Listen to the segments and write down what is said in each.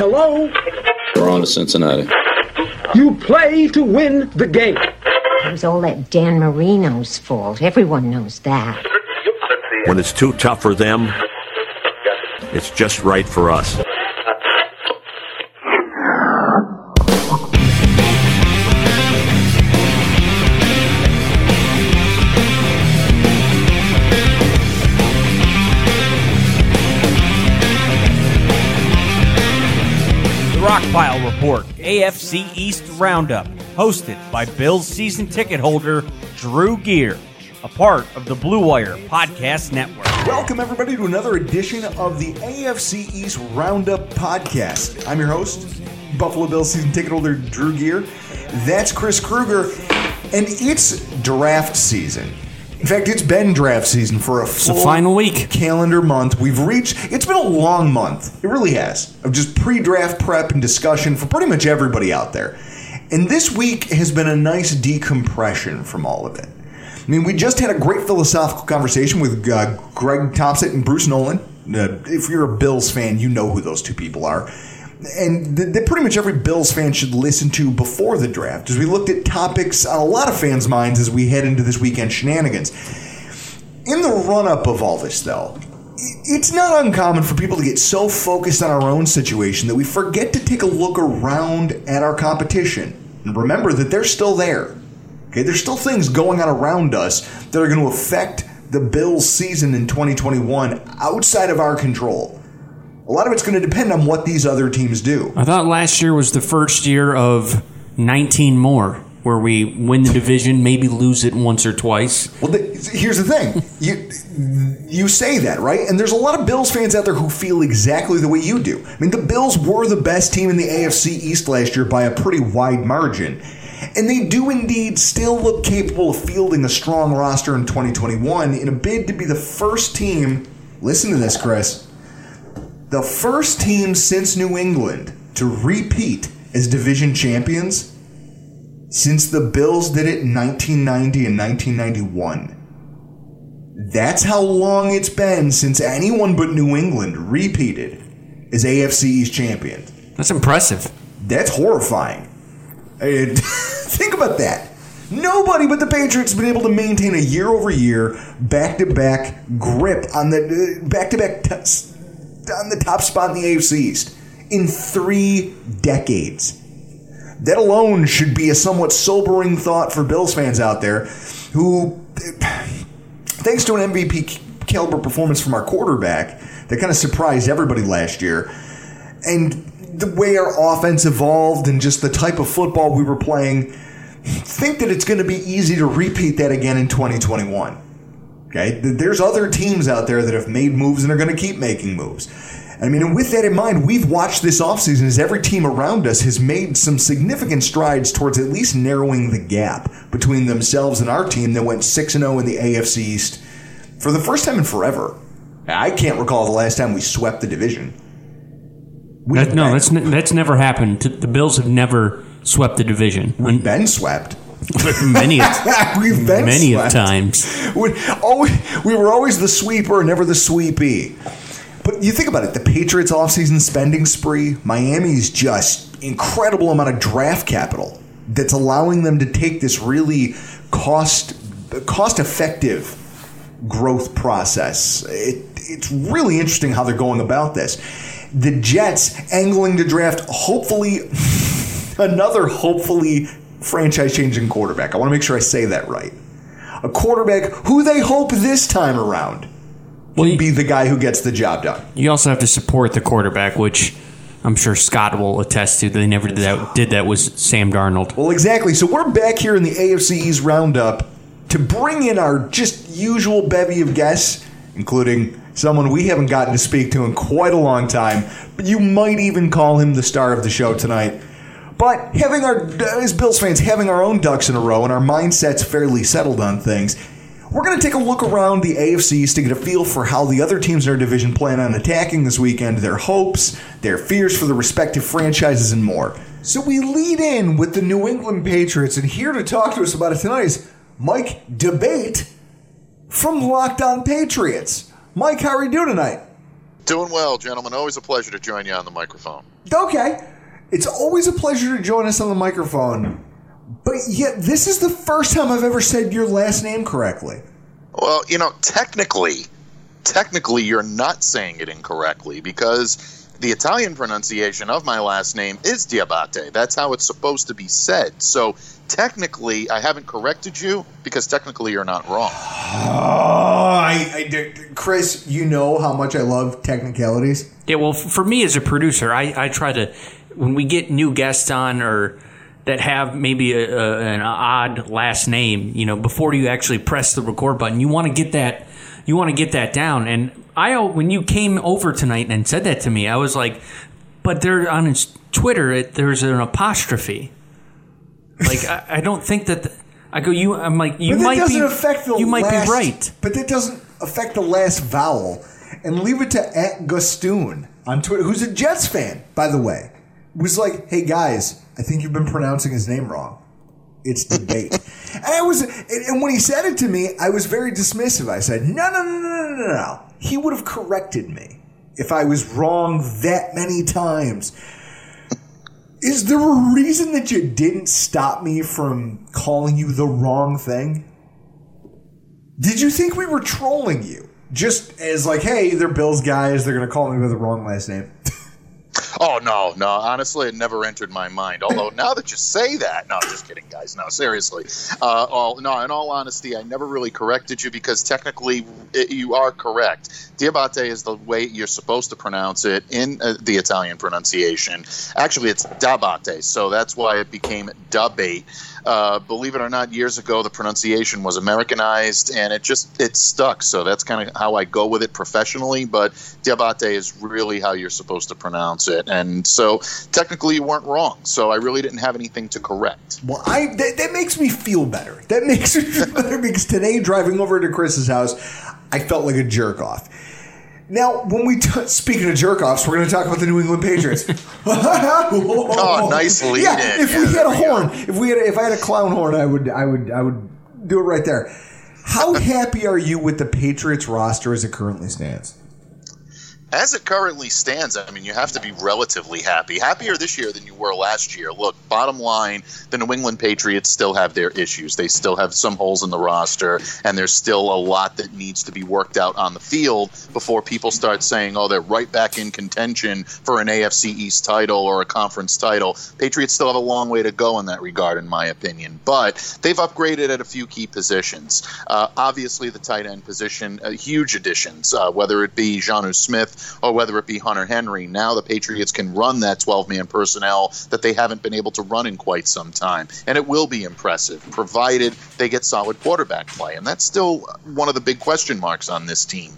Hello? We're on to Cincinnati. You play to win the game. It was all that Dan Marino's fault. Everyone knows that. When it's too tough for them, it's just right for us. Rockpile Report, AFC East Roundup, hosted by Bills season ticket holder Drew Gear, a part of the Blue Wire Podcast Network. Welcome, everybody, to another edition of the AFC East Roundup Podcast. I'm your host, Buffalo Bills season ticket holder Drew Gear. That's Chris Kruger, and it's draft season. In fact, it's been draft season for a full final week. Calendar month. It's been a long month. It really has. Of just pre-draft prep and discussion for pretty much everybody out there. And this week has been a nice decompression from all of it. I mean, we just had a great philosophical conversation with Greg Thompson and Bruce Nolan. If you're a Bills fan, you know who those two people are. And that pretty much every Bills fan should listen to before the draft, as we looked at topics on a lot of fans' minds as we head into this weekend shenanigans. In the run-up of all this, though, it's not uncommon for people to get so focused on our own situation that we forget to take a look around at our competition. And remember that they're still there. Okay, there's still things going on around us that are going to affect the Bills' season in 2021 outside of our control. A lot of it's going to depend on what these other teams do. I thought last year was the first year of 19 more, where we win the division, maybe lose it once or twice. Well, here's the thing. You say that, right? And there's a lot of Bills fans out there who feel exactly the way you do. I mean, the Bills were the best team in the AFC East last year by a pretty wide margin. And they do indeed still look capable of fielding a strong roster in 2021 in a bid to be the first team, listen to this, Chris, the first team since New England to repeat as division champions since the Bills did it in 1990 and 1991. That's how long it's been since anyone but New England repeated as AFC East champion. That's impressive. That's horrifying. Think about that. Nobody but the Patriots has been able to maintain a year-over-year, back-to-back grip on the back-to-back on the top spot in the AFC East in 3 decades. That alone should be a somewhat sobering thought for Bills fans out there who, thanks to an MVP caliber performance from our quarterback that kind of surprised everybody last year, and the way our offense evolved and just the type of football we were playing, think that it's going to be easy to repeat that again in 2021. Okay, there's other teams out there that have made moves and are going to keep making moves. I mean, and with that in mind, we've watched this offseason as every team around us has made some significant strides towards at least narrowing the gap between themselves and our team that went 6-0 in the AFC East for the first time in forever. I can't recall the last time we swept the division. That's never happened. The Bills have never swept the division. We've been swept. Many of times. We were always the sweeper, never the sweepy. But you think about it, the Patriots offseason spending spree, Miami's just incredible amount of draft capital that's allowing them to take this really cost-effective growth process. It's really interesting how they're going about this. The Jets angling to draft another franchise-changing quarterback. I want to make sure I say that right. A quarterback who they hope this time around will be the guy who gets the job done. You also have to support the quarterback, which I'm sure Scott will attest to. They never did that with Sam Darnold. Well, exactly. So we're back here in the AFC East Roundup to bring in our just usual bevy of guests, including someone we haven't gotten to speak to in quite a long time, but you might even call him the star of the show tonight. But as Bills fans, having our own ducks in a row and our mindsets fairly settled on things, we're going to take a look around the AFC East to get a feel for how the other teams in our division plan on attacking this weekend, their hopes, their fears for the respective franchises, and more. So we lead in with the New England Patriots, and here to talk to us about it tonight is Mike D'Abate from Locked On Patriots. Mike, how are you doing tonight? Doing well, gentlemen. Always a pleasure to join you on the microphone. Okay. It's always a pleasure to join us on the microphone. But yet, this is the first time I've ever said your last name correctly. Well, technically, you're not saying it incorrectly because the Italian pronunciation of my last name is Diabate. That's how it's supposed to be said. So technically, I haven't corrected you because technically you're not wrong. Chris, you know how much I love technicalities. Yeah, well, for me as a producer, I try to, when we get new guests on or that have maybe an odd last name, before you actually press the record button, you want to get that down. And when you came over tonight and said that to me, I was like, but there on his Twitter, there's an apostrophe. Like I don't think that. I go, I'm like, you might be. Might be right, but that doesn't affect the last vowel. And leave it to @Gustoon on Twitter, who's a Jets fan, by the way, was like, "Hey guys, I think you've been pronouncing his name wrong. It's debate." And when he said it to me, I was very dismissive. I said, "No. He would have corrected me if I was wrong that many times." Is there a reason that you didn't stop me from calling you the wrong thing? Did you think we were trolling you? Just as like, hey, they're Bills guys, they're going to call me by the wrong last name. Oh, no. Honestly, it never entered my mind. Although, now that you say that... No, just kidding, guys. No, seriously. In all honesty, I never really corrected you because technically you are correct. Diabate is the way you're supposed to pronounce it in the Italian pronunciation. Actually, it's Dabate, so that's why it became Dabate. Believe it or not, years ago, the pronunciation was Americanized, and it stuck. So that's kind of how I go with it professionally. But Diabate is really how you're supposed to pronounce it. And so technically you weren't wrong. So I really didn't have anything to correct. Well, that makes me feel better. That makes me feel better because today, driving over to Chris's house, I felt like a jerk off. Now, when speaking of jerk-offs, we're going to talk about the New England Patriots. Oh, nice lead in. If we had a horn, if I had a clown horn, I would do it right there. How happy are you with the Patriots roster as it currently stands? As it currently stands, I mean, you have to be relatively happy. Happier this year than you were last year. Look, bottom line, the New England Patriots still have their issues. They still have some holes in the roster, and there's still a lot that needs to be worked out on the field before people start saying, oh, they're right back in contention for an AFC East title or a conference title. Patriots still have a long way to go in that regard, in my opinion. But they've upgraded at a few key positions. Obviously, the tight end position, huge additions, whether it be Jonnu Smith, or whether it be Hunter Henry. Now the Patriots can run that 12-man personnel that they haven't been able to run in quite some time. And it will be impressive, provided they get solid quarterback play. And that's still one of the big question marks on this team.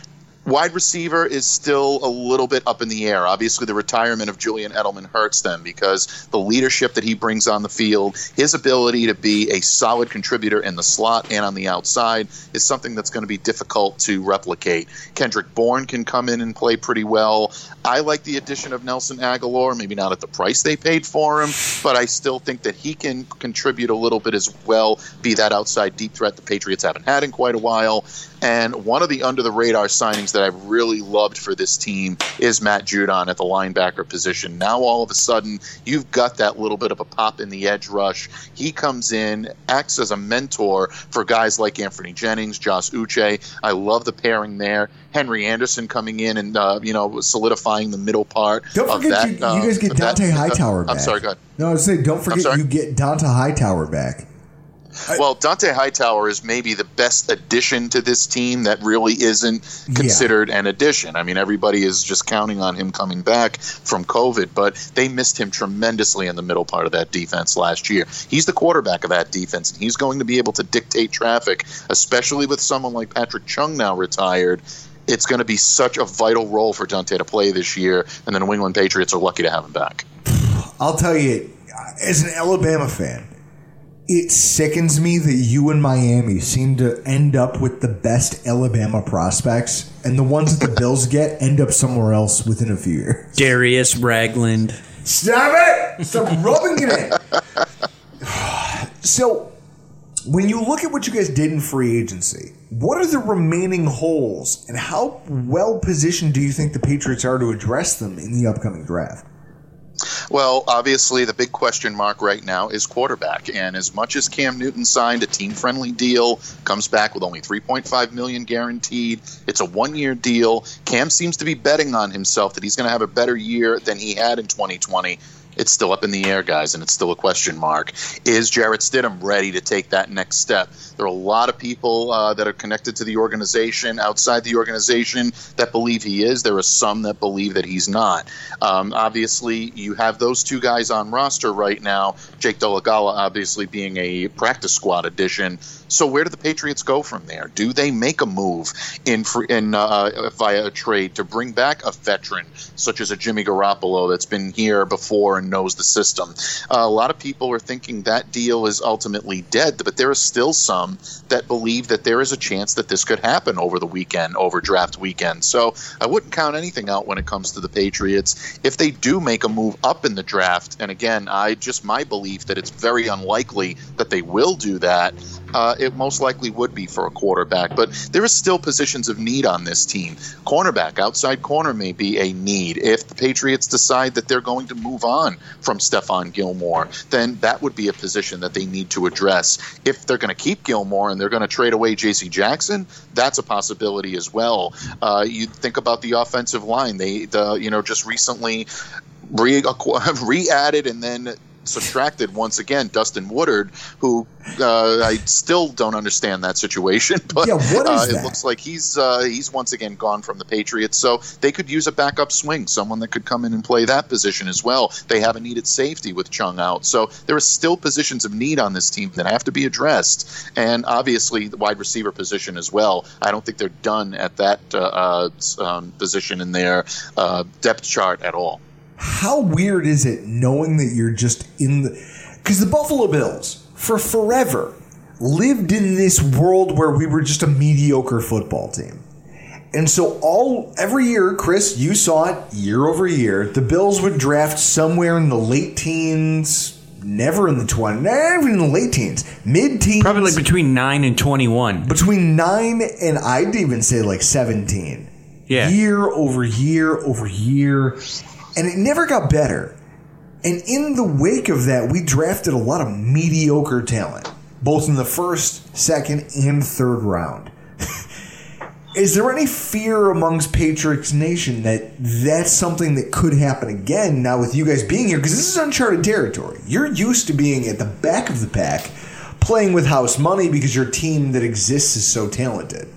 Wide receiver is still a little bit up in the air. Obviously, the retirement of Julian Edelman hurts them because the leadership that he brings on the field, his ability to be a solid contributor in the slot and on the outside is something that's going to be difficult to replicate. Kendrick Bourne can come in and play pretty well. I like the addition of Nelson Aguilar, maybe not at the price they paid for him, but I still think that he can contribute a little bit as well, be that outside deep threat the Patriots haven't had in quite a while. And one of the under-the-radar signings that I've really loved for this team is Matt Judon at the linebacker position. Now, all of a sudden, you've got that little bit of a pop in the edge rush. He comes in, acts as a mentor for guys like Anthony Jennings, Josh Uche. I love the pairing there. Henry Anderson coming in and, solidifying the middle part. Don't forget of that. You guys get Dante Hightower back. I'm sorry, go ahead. No, I was saying, don't forget you get Dante Hightower back. Well, Dante Hightower is maybe the best addition to this team that really isn't considered an addition. I mean, everybody is just counting on him coming back from COVID, but they missed him tremendously in the middle part of that defense last year. He's the quarterback of that defense, and he's going to be able to dictate traffic, especially with someone like Patrick Chung now retired. It's going to be such a vital role for Dante to play this year, and the New England Patriots are lucky to have him back. I'll tell you, as an Alabama fan, it sickens me that you and Miami seem to end up with the best Alabama prospects, and the ones that the Bills get end up somewhere else within a few years. Darius Ragland. Stop it! Stop rubbing it in. So, when you look at what you guys did in free agency, what are the remaining holes, and how well positioned do you think the Patriots are to address them in the upcoming draft? Well, obviously, the big question mark right now is quarterback. And as much as Cam Newton signed a team-friendly deal, comes back with only $3.5 million guaranteed. It's a one-year deal. Cam seems to be betting on himself that he's going to have a better year than he had in 2020. It's still up in the air, guys, and it's still a question mark. Is Jarrett Stidham ready to take that next step? There are a lot of people that are connected to the organization, outside the organization, that believe he is. There are some that believe that he's not. Obviously, you have those two guys on roster right now, Jake Dolegala obviously being a practice squad addition. So where do the Patriots go from there? Do they make a move via a trade to bring back a veteran such as a Jimmy Garoppolo that's been here before and knows the system? A lot of people are thinking that deal is ultimately dead, but there are still some that believe that there is a chance that this could happen over the weekend, over draft weekend. So I wouldn't count anything out when it comes to the Patriots. If they do make a move up in the draft, and again, my belief that it's very unlikely that they will do that, it most likely would be for a quarterback. But there is still positions of need on this team. Cornerback, outside corner may be a need. If the Patriots decide that they're going to move on from Stephon Gilmore, then that would be a position that they need to address. If they're going to keep Gilmore and they're going to trade away J.C. Jackson, that's a possibility as well. You think about the offensive line. They just recently re-added and then subtracted once again Dustin Woodard, who I still don't understand that situation, but it looks like he's once again gone from the Patriots. So they could use a backup swing, someone that could come in and play that position as well. They have a needed safety with Chung out. So there are still positions of need on this team that have to be addressed, and obviously the wide receiver position as well. I don't think they're done at that position in their depth chart at all. How weird is it knowing that you're just in the... Because the Buffalo Bills, for forever, lived in this world where we were just a mediocre football team. And so every year, Chris, you saw it year over year, the Bills would draft somewhere in the late teens, never in the 20s, not even in the late teens, mid-teens. Probably like between 9 and 21. Between 9 and I'd even say like 17. Yeah. Year over year over year. And it never got better. And in the wake of that, we drafted a lot of mediocre talent, both in the first, second, and third round. Is there any fear amongst Patriots Nation that that's something that could happen again now with you guys being here? Because this is uncharted territory. You're used to being at the back of the pack, playing with house money because your team that exists is so talented.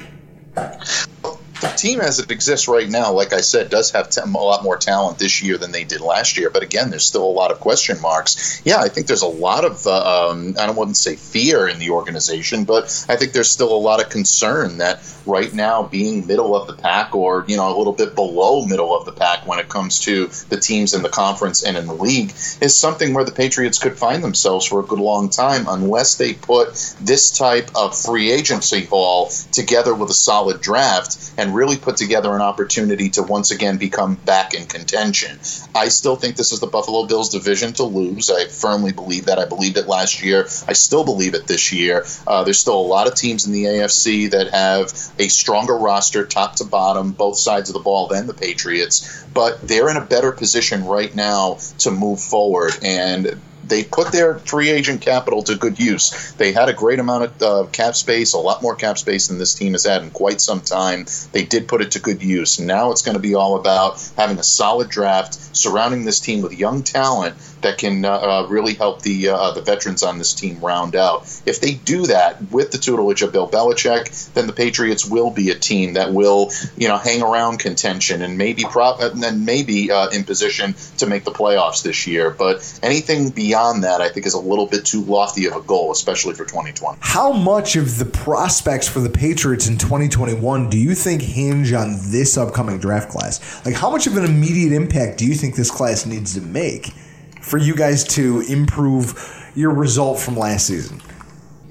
The team as it exists right now, like I said, does have a lot more talent this year than they did last year. But again, there's still a lot of question marks. Yeah, I think there's a lot of, I wouldn't say fear in the organization, but I think there's still a lot of concern that right now being middle of the pack or, a little bit below middle of the pack when it comes to the teams in the conference and in the league is something where the Patriots could find themselves for a good long time unless they put this type of free agency haul together with a solid draft and really put together an opportunity to once again become back in contention. I still think this is the Buffalo Bills division to lose. I firmly believe that. I believed it last year. I still believe it this year. There's still a lot of teams in the AFC that have a stronger roster, top to bottom, both sides of the ball than the Patriots, but they're in a better position right now to move forward, and they put their free agent capital to good use. They had a great amount of cap space, a lot more cap space than this team has had in quite some time. They did put it to good use. Now it's going to be all about having a solid draft, surrounding this team with young talent that can really help the veterans on this team round out. If they do that with the tutelage of Bill Belichick, then the Patriots will be a team that will, hang around contention and maybe in position to make the playoffs this year. But anything beyond that, I think, is a little bit too lofty of a goal, especially for 2020. How much of the prospects for the Patriots in 2021 do you think hinge on this upcoming draft class? Like, how much of an immediate impact do you think this class needs to make for you guys to improve your result from last season?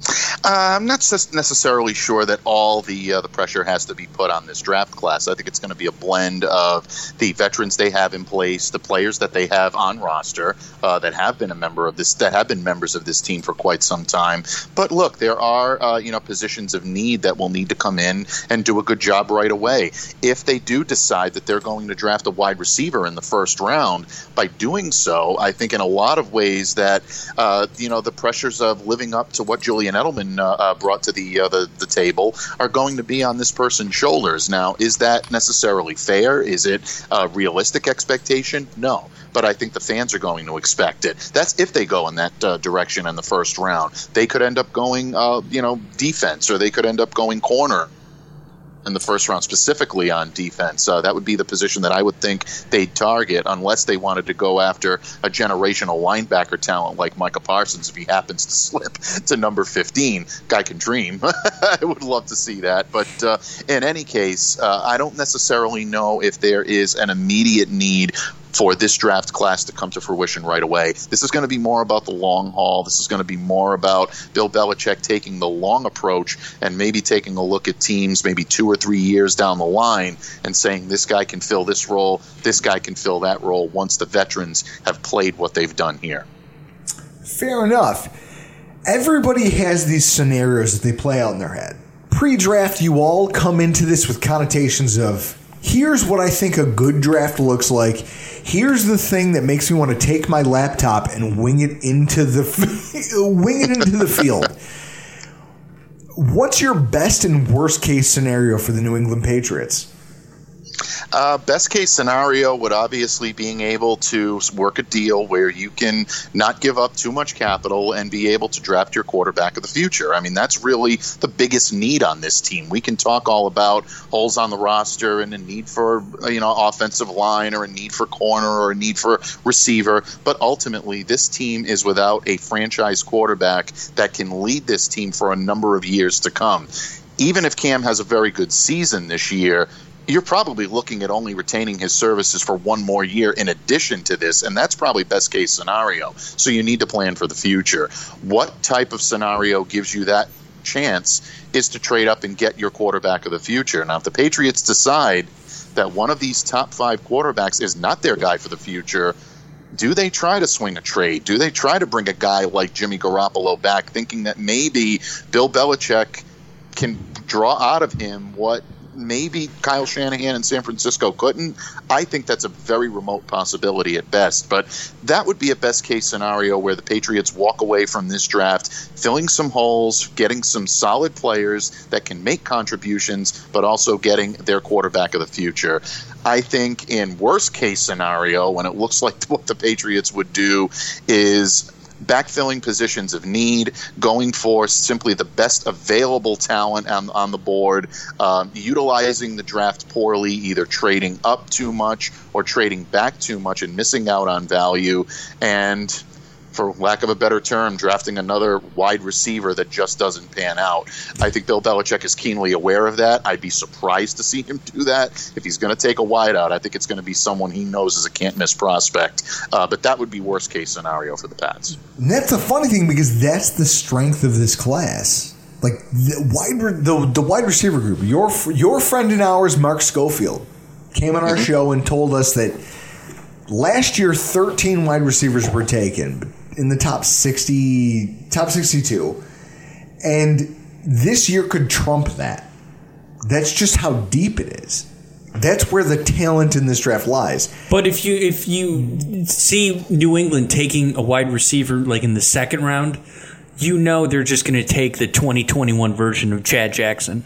I'm not necessarily sure that all the pressure has to be put on this draft class. I think it's going to be a blend of the veterans they have in place, the players that they have on roster that have been members of this team for quite some time. But look, there are positions of need that will need to come in and do a good job right away. If they do decide that they're going to draft a wide receiver in the first round, by doing so, I think in a lot of ways that the pressures of living up to what Julian Edelman brought to the table are going to be on this person's shoulders. Now, is that necessarily fair? Is it a realistic expectation? No. But I think the fans are going to expect it. That's if they go in that direction in the first round. They could end up going, defense, or they could end up going corner in the first round, specifically on defense. That would be the position that I would think they'd target, unless they wanted to go after a generational linebacker talent like Micah Parsons if he happens to slip to number 15. Guy can dream. I would love to see that. But in any case, I don't necessarily know if there is an immediate need for this draft class to come to fruition right away. This is going to be more about the long haul. This is going to be more about Bill Belichick taking the long approach and maybe taking a look at teams maybe 2 or 3 years down the line and saying this guy can fill this role, this guy can fill that role once the veterans have played what they've done here. Fair enough. Everybody has these scenarios that they play out in their head. Pre-draft, you all come into this with connotations of, here's what I think a good draft looks like. Here's the thing that makes me want to take my laptop and wing it into the field. What's your best and worst case scenario for the New England Patriots? Best case scenario would obviously being able to work a deal where you can not give up too much capital and be able to draft your quarterback of the future. I mean, that's really the biggest need on this team. We can talk all about holes on the roster and a need for offensive line or a need for corner or a need for receiver, but ultimately this team is without a franchise quarterback that can lead this team for a number of years to come. Even if Cam has a very good season this year, you're probably looking at only retaining his services for one more year in addition to this, and that's probably best case scenario. So you need to plan for the future. What type of scenario gives you that chance is to trade up and get your quarterback of the future. Now, if the Patriots decide that one of these top 5 quarterbacks is not their guy for the future, do they try to swing a trade? Do they try to bring a guy like Jimmy Garoppolo back, thinking that maybe Bill Belichick can draw out of him what maybe Kyle Shanahan in San Francisco couldn't? I think that's a very remote possibility at best. But that would be a best case scenario where the Patriots walk away from this draft filling some holes, getting some solid players that can make contributions, but also getting their quarterback of the future. I think in worst case scenario, when it looks like what the Patriots would do is backfilling positions of need, going for simply the best available talent on the board, utilizing the draft poorly, either trading up too much or trading back too much and missing out on value, and for lack of a better term, drafting another wide receiver that just doesn't pan out. I think Bill Belichick is keenly aware of that. I'd be surprised to see him do that. If he's going to take a wideout, I think it's going to be someone he knows is a can't-miss prospect. But that would be worst-case scenario for the Pats. And that's a funny thing because that's the strength of this class. Like the wide receiver group. Your friend and ours, Mark Schofield, came on our show and told us that last year 13 wide receivers were taken in the top 62, and this year could trump that. That's just how deep it is. That's where the talent in this draft lies. But if you see New England taking a wide receiver like in the second round, you know they're just going to take the 2021 version of Chad Jackson.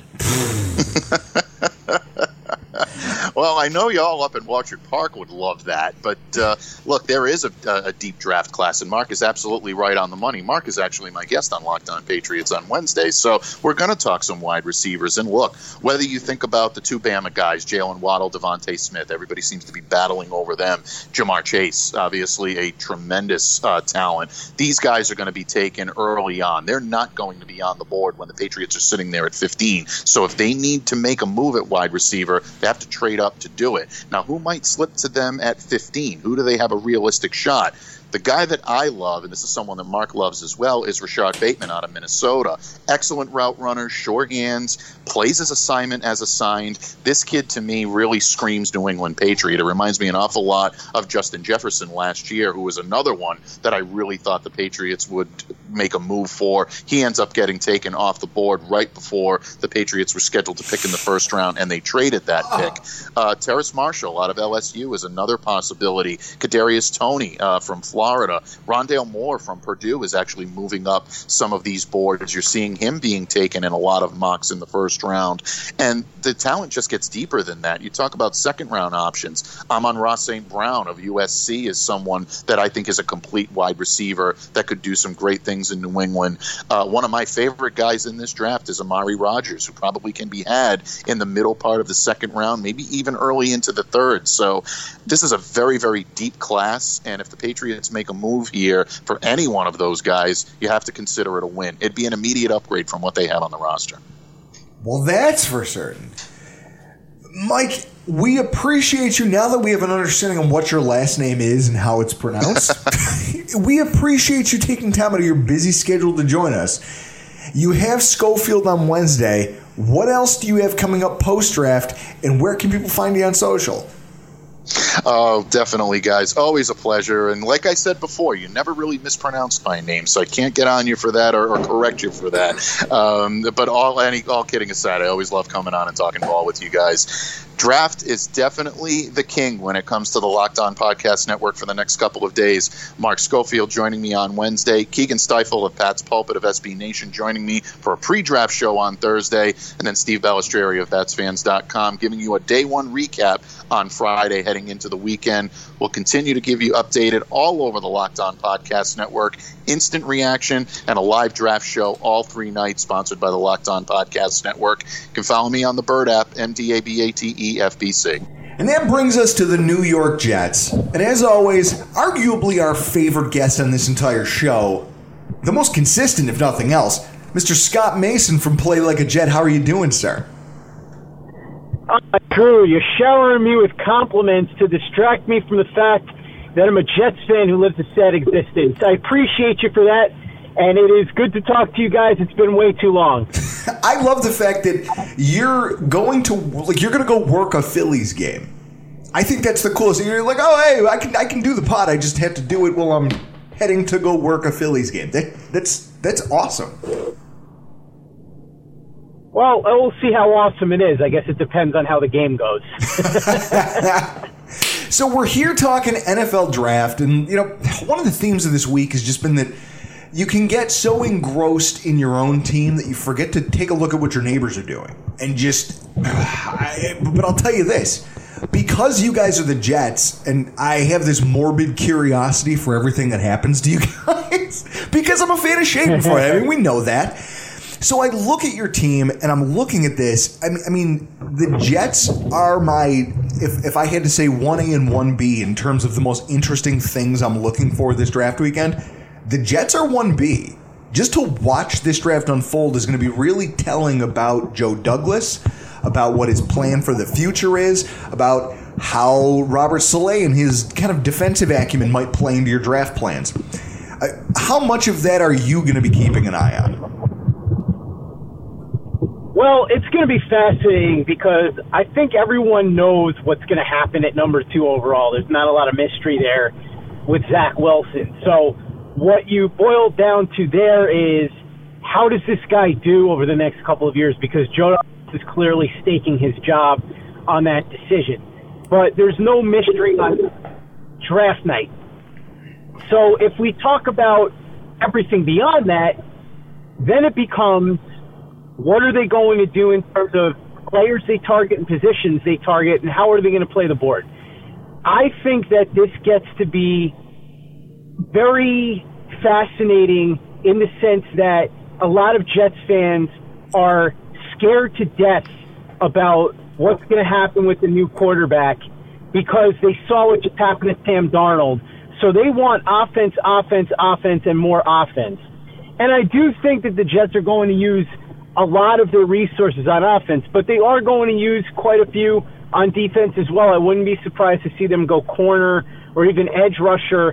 Well, I know y'all up in Orchard Park would love that, but look, there is a deep draft class, and Mark is absolutely right on the money. Mark is actually my guest on Locked On Patriots on Wednesday, so we're going to talk some wide receivers. And look, whether you think about the 2 Bama guys, Jalen Waddle, Devontae Smith, everybody seems to be battling over them. Jamar Chase, obviously a tremendous talent. These guys are going to be taken early on. They're not going to be on the board when the Patriots are sitting there at 15. So if they need to make a move at wide receiver, they have to trade up to do it. Now, who might slip to them at 15? Who do they have a realistic shot? The guy that I love, and this is someone that Mark loves as well, is Rashad Bateman out of Minnesota. Excellent route runner, sure hands, plays his assignment as assigned. This kid, to me, really screams New England Patriot. It reminds me an awful lot of Justin Jefferson last year, who was another one that I really thought the Patriots would make a move for. He ends up getting taken off the board right before the Patriots were scheduled to pick in the first round, and they traded that pick. Terrace Marshall out of LSU is another possibility. Kadarius Toney from Florida. Rondale Moore from Purdue is actually moving up some of these boards. You're seeing him being taken in a lot of mocks in the first round. And the talent just gets deeper than that. You talk about second-round options. Amon-Ra St. Brown of USC is someone that I think is a complete wide receiver that could do some great things in New England. One of my favorite guys in this draft is Amari Rodgers, who probably can be had in the middle part of the second round, maybe even early into the third. So this is a very, very deep class, and if the Patriots make a move here for any one of those guys, you have to consider it a win. It'd be an immediate upgrade from what they have on the roster. Well, that's for certain. Mike, we appreciate you now that we have an understanding of what your last name is and how it's pronounced. We appreciate you taking time out of your busy schedule to join us. You have Schofield on Wednesday. What else do you have coming up post-draft, and where can people find you on social? Oh, definitely, guys. Always a pleasure. And like I said before, you never really mispronounced my name, so I can't get on you for that or correct you for that. But all kidding aside, I always love coming on and talking ball with you guys. Draft is definitely the king when it comes to the Locked On Podcast Network for the next couple of days. Mark Schofield joining me on Wednesday. Keegan Stifel of Pat's Pulpit of SB Nation joining me for a pre-draft show on Thursday. And then Steve Balistrieri of PatsFans.com giving you a day one recap on Friday heading into the weekend. We'll continue to give you updated all over the Locked On Podcast Network, instant reaction, and a live draft show all 3 nights sponsored by the Locked On Podcast Network. You can follow me on the Bird app, MDABATEFBC. And that brings us to the New York Jets. And as always, arguably our favorite guest on this entire show, the most consistent if nothing else, Mr. Scott Mason from Play Like a Jet. How are you doing, sir? Drew, you're showering me with compliments to distract me from the fact that I'm a Jets fan who lives a sad existence. I appreciate you for that, and it is good to talk to you guys. It's been way too long. I love the fact that you're going to go work a Phillies game. I think that's the coolest. You're like, oh, hey, I can do the pod. I just have to do it while I'm heading to go work a Phillies game. That's awesome. Well, we'll see how awesome it is. I guess it depends on how the game goes. So we're here talking NFL draft, and one of the themes of this week has just been that you can get so engrossed in your own team that you forget to take a look at what your neighbors are doing. And but I'll tell you this, because you guys are the Jets, and I have this morbid curiosity for everything that happens to you guys, because I'm a fan of Schadenfreude. I mean, we know that. So I look at your team, and I'm looking at this. I mean, the Jets are my, if I had to say 1A and 1B in terms of the most interesting things I'm looking for this draft weekend, the Jets are 1B. Just to watch this draft unfold is going to be really telling about Joe Douglas, about what his plan for the future is, about how Robert Saleh and his kind of defensive acumen might play into your draft plans. How much of that are you going to be keeping an eye on? Well, it's going to be fascinating because I think everyone knows what's going to happen at number 2 overall. There's not a lot of mystery there with Zach Wilson. So what you boil down to there is, how does this guy do over the next couple of years? Because Joe is clearly staking his job on that decision. But there's no mystery on draft night. So if we talk about everything beyond that, then it becomes, what are they going to do in terms of players they target and positions they target, and how are they going to play the board? I think that this gets to be very fascinating in the sense that a lot of Jets fans are scared to death about what's going to happen with the new quarterback because they saw what just happened to Sam Darnold. So they want offense, and more offense. And I do think that the Jets are going to use a lot of their resources on offense, but they are going to use quite a few on defense as well. I wouldn't be surprised to see them go corner or even edge rusher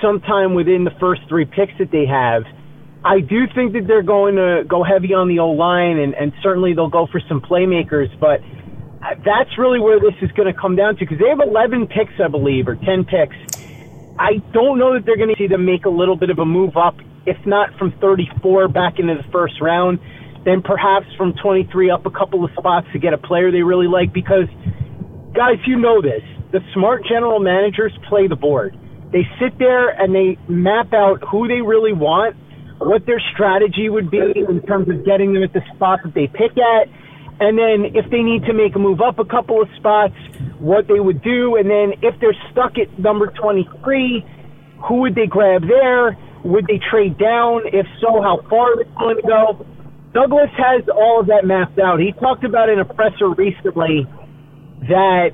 sometime within the first 3 picks that they have. I do think that they're going to go heavy on the O-line, and certainly they'll go for some playmakers, but that's really where this is going to come down to, because they have 11 picks, I believe, or 10 picks. I don't know that they're going to see them make a little bit of a move up, if not from 34 back into the first round, then perhaps from 23 up a couple of spots to get a player they really like, because, guys, you know this. The smart general managers play the board. They sit there and they map out who they really want, what their strategy would be in terms of getting them at the spot that they pick at, and then if they need to make a move up a couple of spots, what they would do, and then if they're stuck at number 23, who would they grab there? Would they trade down? If so, how far are they going to go? Douglas has all of that mapped out. He talked about in a presser recently that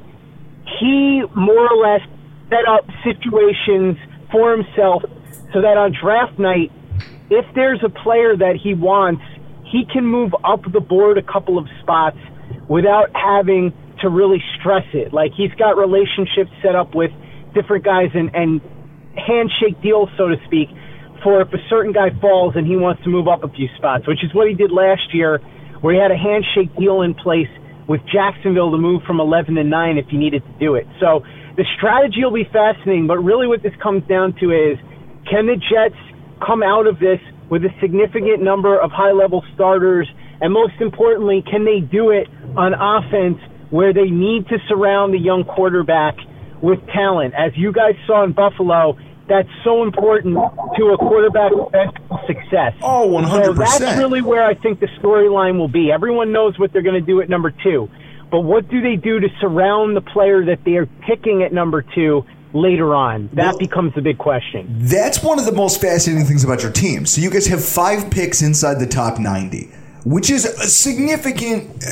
he more or less set up situations for himself so that on draft night, if there's a player that he wants, he can move up the board a couple of spots without having to really stress it. Like, he's got relationships set up with different guys and handshake deals, so to speak, for if a certain guy falls and he wants to move up a few spots, which is what he did last year, where he had a handshake deal in place with Jacksonville to move from 11 to 9 if he needed to do it. So the strategy will be fascinating, but really what this comes down to is, can the Jets come out of this with a significant number of high-level starters, and most importantly, can they do it on offense where they need to surround the young quarterback with talent? As you guys saw in Buffalo, that's so important to a quarterback's success. Oh, 100%. So that's really where I think the storyline will be. Everyone knows what they're going to do at number 2, but what do they do to surround the player that they are picking at number 2 later on? That becomes the big question. That's one of the most fascinating things about your team. So you guys have 5 picks inside the top 90, which is a significant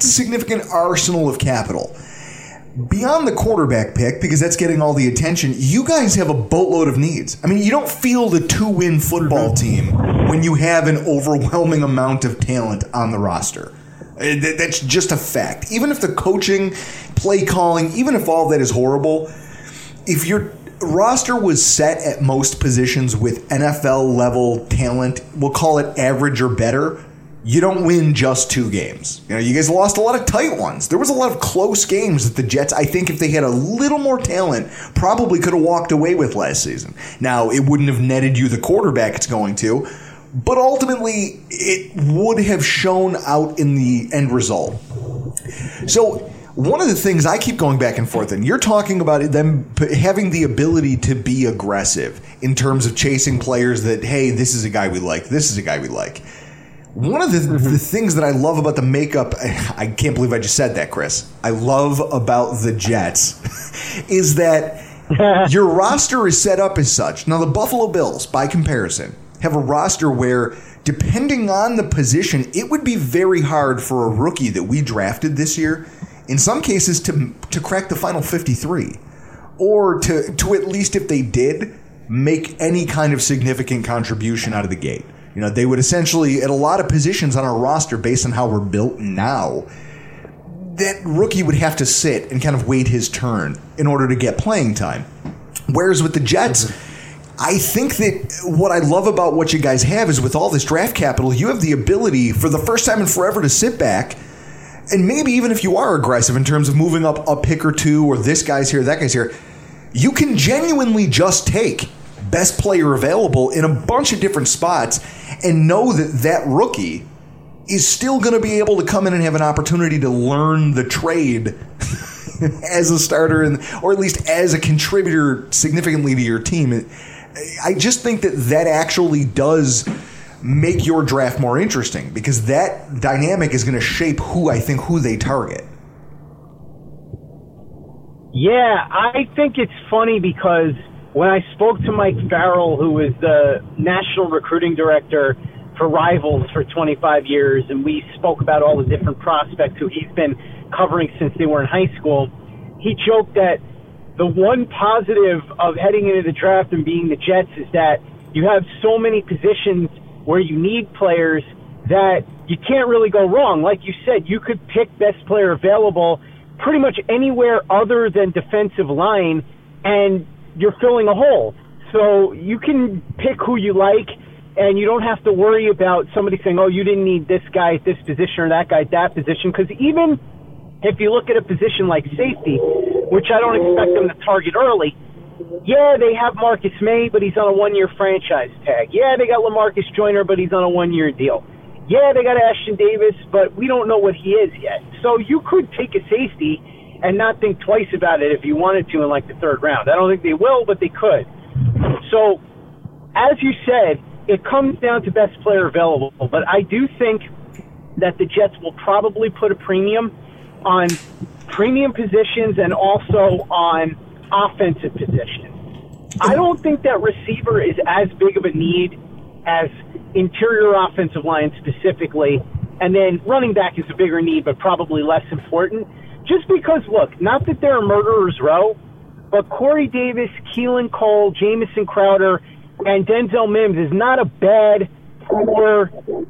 arsenal of capital. Beyond the quarterback pick, because that's getting all the attention, you guys have a boatload of needs. I mean, you don't field a 2-win football team when you have an overwhelming amount of talent on the roster. That's just a fact. Even if the coaching, play calling, even if all that is horrible, if your roster was set at most positions with NFL-level talent, we'll call it average or better, you don't win just 2 games. You know, you guys lost a lot of tight ones. There was a lot of close games that the Jets, I think if they had a little more talent, probably could have walked away with last season. Now, it wouldn't have netted you the quarterback it's going to, but ultimately, it would have shown out in the end result. So, one of the things I keep going back and forth, and you're talking about them having the ability to be aggressive in terms of chasing players that, hey, this is a guy we like, this is a guy we like. One of the things that I love about the makeup, I can't believe I just said that, Chris, I love about the Jets is that your roster is set up as such. Now, the Buffalo Bills, by comparison, have a roster where, depending on the position, it would be very hard for a rookie that we drafted this year, in some cases, to crack the final 53. Or to at least, if they did, make any kind of significant contribution out of the gate. You know, they would essentially, at a lot of positions on our roster, based on how we're built now, that rookie would have to sit and kind of wait his turn in order to get playing time. Whereas with the Jets, I think that what I love about what you guys have is with all this draft capital, you have the ability for the first time in forever to sit back, and maybe even if you are aggressive in terms of moving up a pick or 2, or this guy's here, that guy's here, you can genuinely just take best player available in a bunch of different spots and know that that rookie is still going to be able to come in and have an opportunity to learn the trade as a starter, or at least as a contributor significantly to your team. I just think that actually does make your draft more interesting, because that dynamic is going to shape who they target. Yeah, I think it's funny because when I spoke to Mike Farrell, who is the national recruiting director for Rivals for 25 years, and we spoke about all the different prospects who he's been covering since they were in high school, he joked that the one positive of heading into the draft and being the Jets is that you have so many positions where you need players that you can't really go wrong. Like you said, you could pick best player available pretty much anywhere other than defensive line, and you're filling a hole. So you can pick who you like, and you don't have to worry about somebody saying, oh, you didn't need this guy at this position or that guy at that position. Because even if you look at a position like safety, which I don't expect them to target early, yeah, they have Marcus May, but he's on a one-year franchise tag. Yeah, they got LaMarcus Joyner, but he's on a one-year deal. Yeah, they got Ashton Davis, but we don't know what he is yet. So you could take a safety and not think twice about it if you wanted to in like the third round. I don't think they will, but they could. So, as you said, it comes down to best player available. But I do think that the Jets will probably put a premium on premium positions and also on offensive positions. I don't think that receiver is as big of a need as interior offensive line specifically, and then running back is a bigger need, but probably less important. Just because, look, not that they're a murderer's row, but Corey Davis, Keelan Cole, Jamison Crowder, and Denzel Mims is not a bad four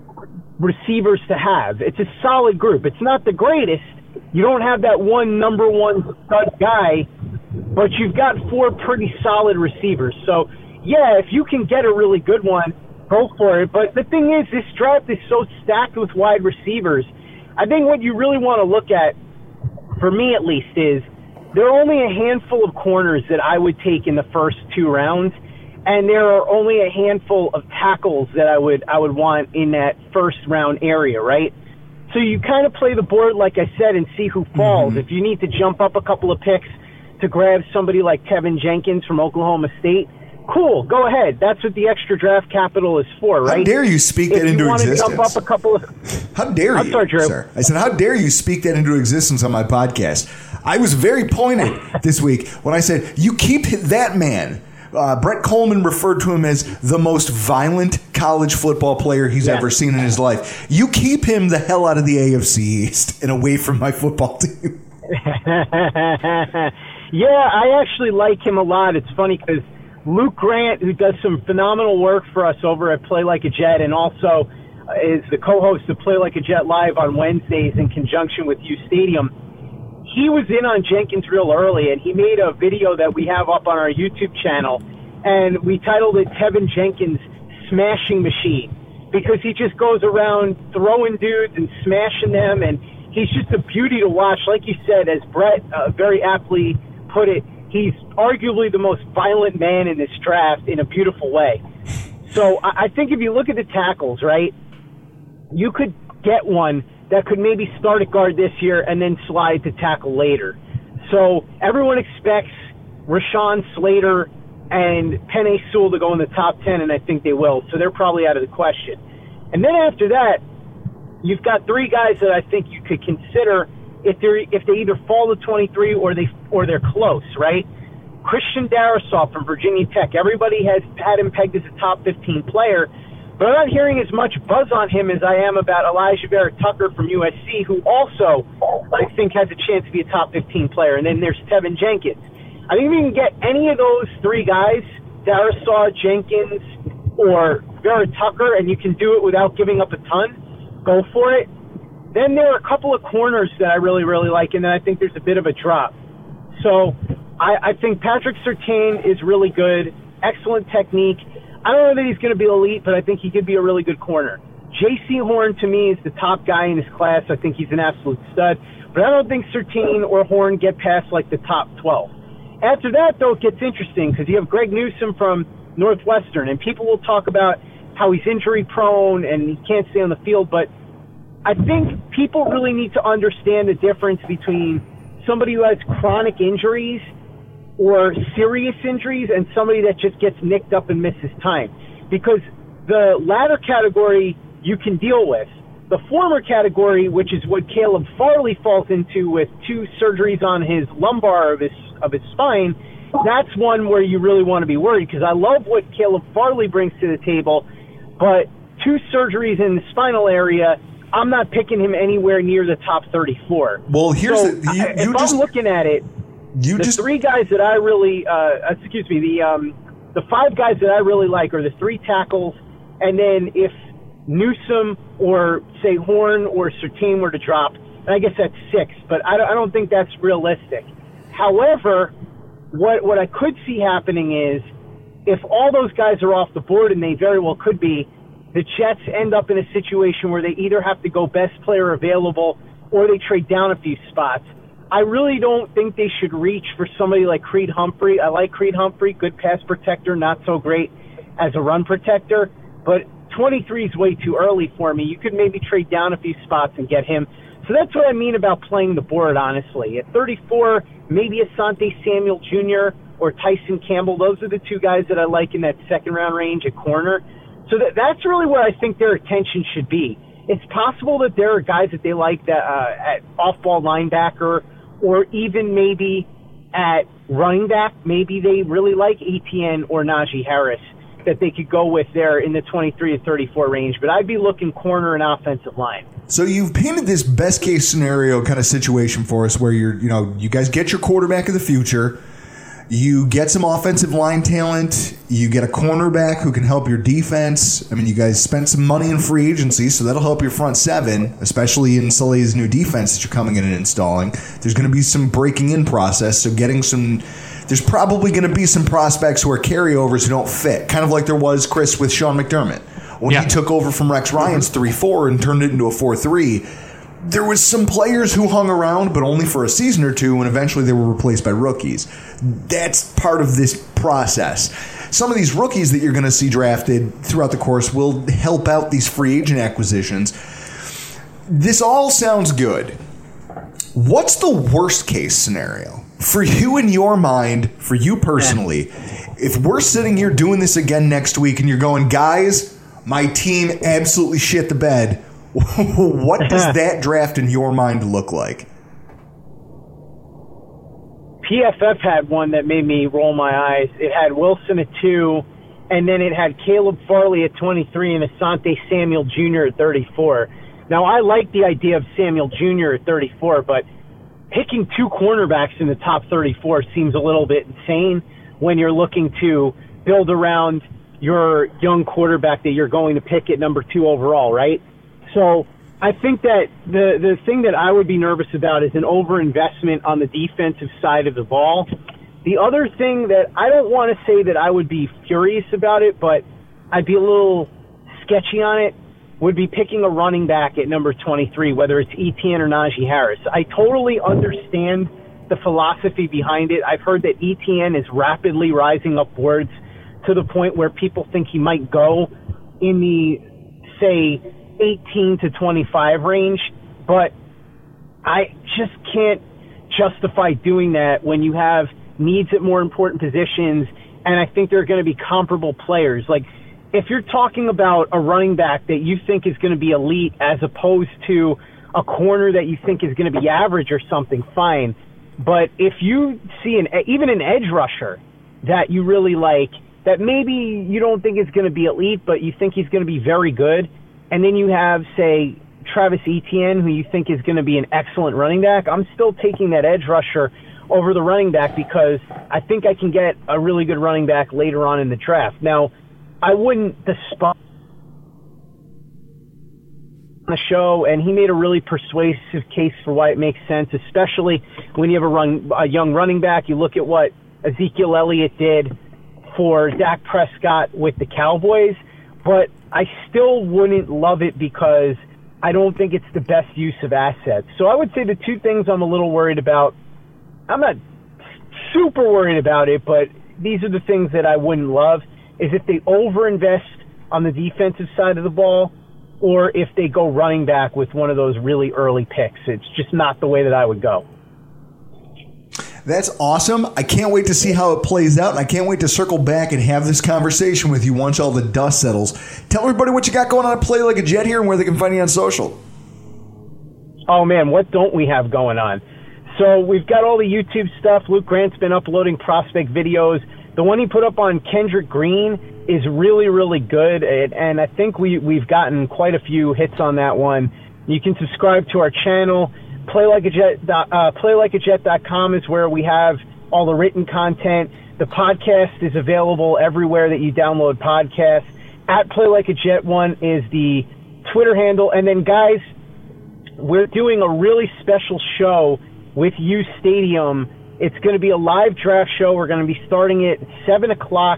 receivers to have. It's a solid group. It's not the greatest. You don't have that one number one stud guy, but you've got four pretty solid receivers. So, yeah, if you can get a really good one, go for it. But the thing is, this draft is so stacked with wide receivers. I think what you really want to look at, for me at least, is there are only a handful of corners that I would take in the first two rounds, and there are only a handful of tackles that I would want in that first round area, right? So you kind of play the board, like I said, and see who falls. Mm-hmm. If you need to jump up a couple of picks to grab somebody like Tevin Jenkins from Oklahoma State, cool, go ahead. That's what the extra draft capital is for, right? How dare you speak that into existence? Jump up a couple of... How dare you, sorry, Drew. Sir? I said, how dare you speak that into existence on my podcast? I was very pointed this week when I said, you keep that man. Brett Coleman referred to him as the most violent college football player he's ever seen in his life. You keep him the hell out of the AFC East and away from my football team. Yeah, I actually like him a lot. It's funny because Luke Grant, who does some phenomenal work for us over at Play Like a Jet and also is the co-host of Play Like a Jet Live on Wednesdays in conjunction with U Stadium, he was in on Jenkins real early, and he made a video that we have up on our YouTube channel, and we titled it Tevin Jenkins Smashing Machine, because he just goes around throwing dudes and smashing them, and he's just a beauty to watch. Like you said, as Brett very aptly put it, he's arguably the most violent man in this draft in a beautiful way. So I think if you look at the tackles, right, you could get one that could maybe start at guard this year and then slide to tackle later. So everyone expects Rashawn Slater and Penei Sewell to go in the top 10, and I think they will. So they're probably out of the question. And then after that, you've got three guys that I think you could consider if they either fall to 23 or they're close, right? Christian Darrisaw from Virginia Tech. Everybody has had him pegged as a top 15 player, but I'm not hearing as much buzz on him as I am about Elijah Vera-Tucker from USC, who also I think has a chance to be a top 15 player. And then there's Tevin Jenkins. I think if you can get any of those three guys, Darrisaw, Jenkins, or Vera-Tucker, and you can do it without giving up a ton, go for it. Then there are a couple of corners that I really, really like, and then I think there's a bit of a drop. So I think Patrick Surtain is really good, excellent technique. I don't know that he's going to be elite, but I think he could be a really good corner. J.C. Horn, to me, is the top guy in his class. I think he's an absolute stud. But I don't think Surtain or Horn get past, like, the top 12. After that, though, it gets interesting because you have Greg Newsome from Northwestern, and people will talk about how he's injury-prone and he can't stay on the field. But I think people really need to understand the difference between somebody who has chronic injuries or serious injuries and somebody that just gets nicked up and misses time. Because the latter category you can deal with. The former category, which is what Caleb Farley falls into with 2 surgeries on his lumbar of his spine, that's one where you really want to be worried, because I love what Caleb Farley brings to the table, but 2 surgeries in the spinal area, I'm not picking him anywhere near the top 34. Well, here's so I'm looking at it, three guys that I really, the 5 guys that I really like are the 3 tackles, and then if Newsome or, say, Horn or Surtain were to drop, and I guess that's 6, but I don't think that's realistic. However, what I could see happening is if all those guys are off the board, and they very well could be, the Jets end up in a situation where they either have to go best player available or they trade down a few spots. I really don't think they should reach for somebody like Creed Humphrey. I like Creed Humphrey, good pass protector, not so great as a run protector, but 23 is way too early for me. You could maybe trade down a few spots and get him. So that's what I mean about playing the board, honestly. At 34, maybe Asante Samuel Jr. or Tyson Campbell. Those are the two guys that I like in that second-round range at corner. So that's really where I think their attention should be. It's possible that there are guys that they like that at off-ball linebacker or even maybe at running back. Maybe they really like Etienne or Najee Harris that they could go with there in the 23 to 34 range. But I'd be looking corner and offensive line. So you've painted this best case scenario kind of situation for us where you guys get your quarterback of the future, you get some offensive line talent, you get a cornerback who can help your defense. I mean, you guys spent some money in free agency, so that'll help your front seven, especially in Sully's new defense that you're coming in and installing. There's going to be some breaking in process, so there's probably going to be some prospects who are carryovers who don't fit, kind of like there was, Chris, with Sean McDermott. When he took over from Rex Ryan's 3-4 and turned it into a 4-3, there was some players who hung around, but only for a season or two, and eventually they were replaced by rookies. That's part of this process. Some of these rookies that you're going to see drafted throughout the course will help out these free agent acquisitions. This all sounds good. What's the worst case scenario? For you in your mind, for you personally, if we're sitting here doing this again next week and you're going, guys, my team absolutely shit the bed, what does that draft in your mind look like? PFF had one that made me roll my eyes. It had Wilson at 2, and then it had Caleb Farley at 23 and Asante Samuel Jr. at 34. Now, I like the idea of Samuel Jr. at 34, but picking 2 cornerbacks in the top 34 seems a little bit insane when you're looking to build around your young quarterback that you're going to pick at number 2 overall, right? So I think that the thing that I would be nervous about is an overinvestment on the defensive side of the ball. The other thing that I don't want to say that I would be furious about it, but I'd be a little sketchy on it, would be picking a running back at number 23, whether it's Etienne or Najee Harris. I totally understand the philosophy behind it. I've heard that Etienne is rapidly rising up boards to the point where people think he might go in the, say, 18 to 25 range, but I just can't justify doing that when you have needs at more important positions, and I think they're going to be comparable players. Like, if you're talking about a running back that you think is going to be elite as opposed to a corner that you think is going to be average or something, fine. But if you see even an edge rusher that you really like, that maybe you don't think is going to be elite, but you think he's going to be very good, and then you have, say, Travis Etienne, who you think is going to be an excellent running back, I'm still taking that edge rusher over the running back because I think I can get a really good running back later on in the draft. Now, I wouldn't despise the show, and he made a really persuasive case for why it makes sense, especially when you have a young running back. You look at what Ezekiel Elliott did for Dak Prescott with the Cowboys, but I still wouldn't love it because I don't think it's the best use of assets. So I would say the 2 things I'm a little worried about, I'm not super worried about it, but these are the things that I wouldn't love, is if they overinvest on the defensive side of the ball or if they go running back with one of those really early picks. It's just not the way that I would go. That's awesome. I can't wait to see how it plays out, and I can't wait to circle back and have this conversation with you once all the dust settles. Tell everybody what you got going on at Play Like a Jet here and where they can find you on social. Oh, man, what don't we have going on? So we've got all the YouTube stuff. Luke Grant's been uploading prospect videos. The one he put up on Kendrick Green is really, really good, and I think we've gotten quite a few hits on that one. You can subscribe to our channel. PlayLikeAJet.com is where we have all the written content. The podcast is available everywhere that you download podcasts. At PlayLikeAJet1 is the Twitter handle. And then, guys, we're doing a really special show with U Stadium. It's going to be a live draft show. We're going to be starting it at 7 o'clock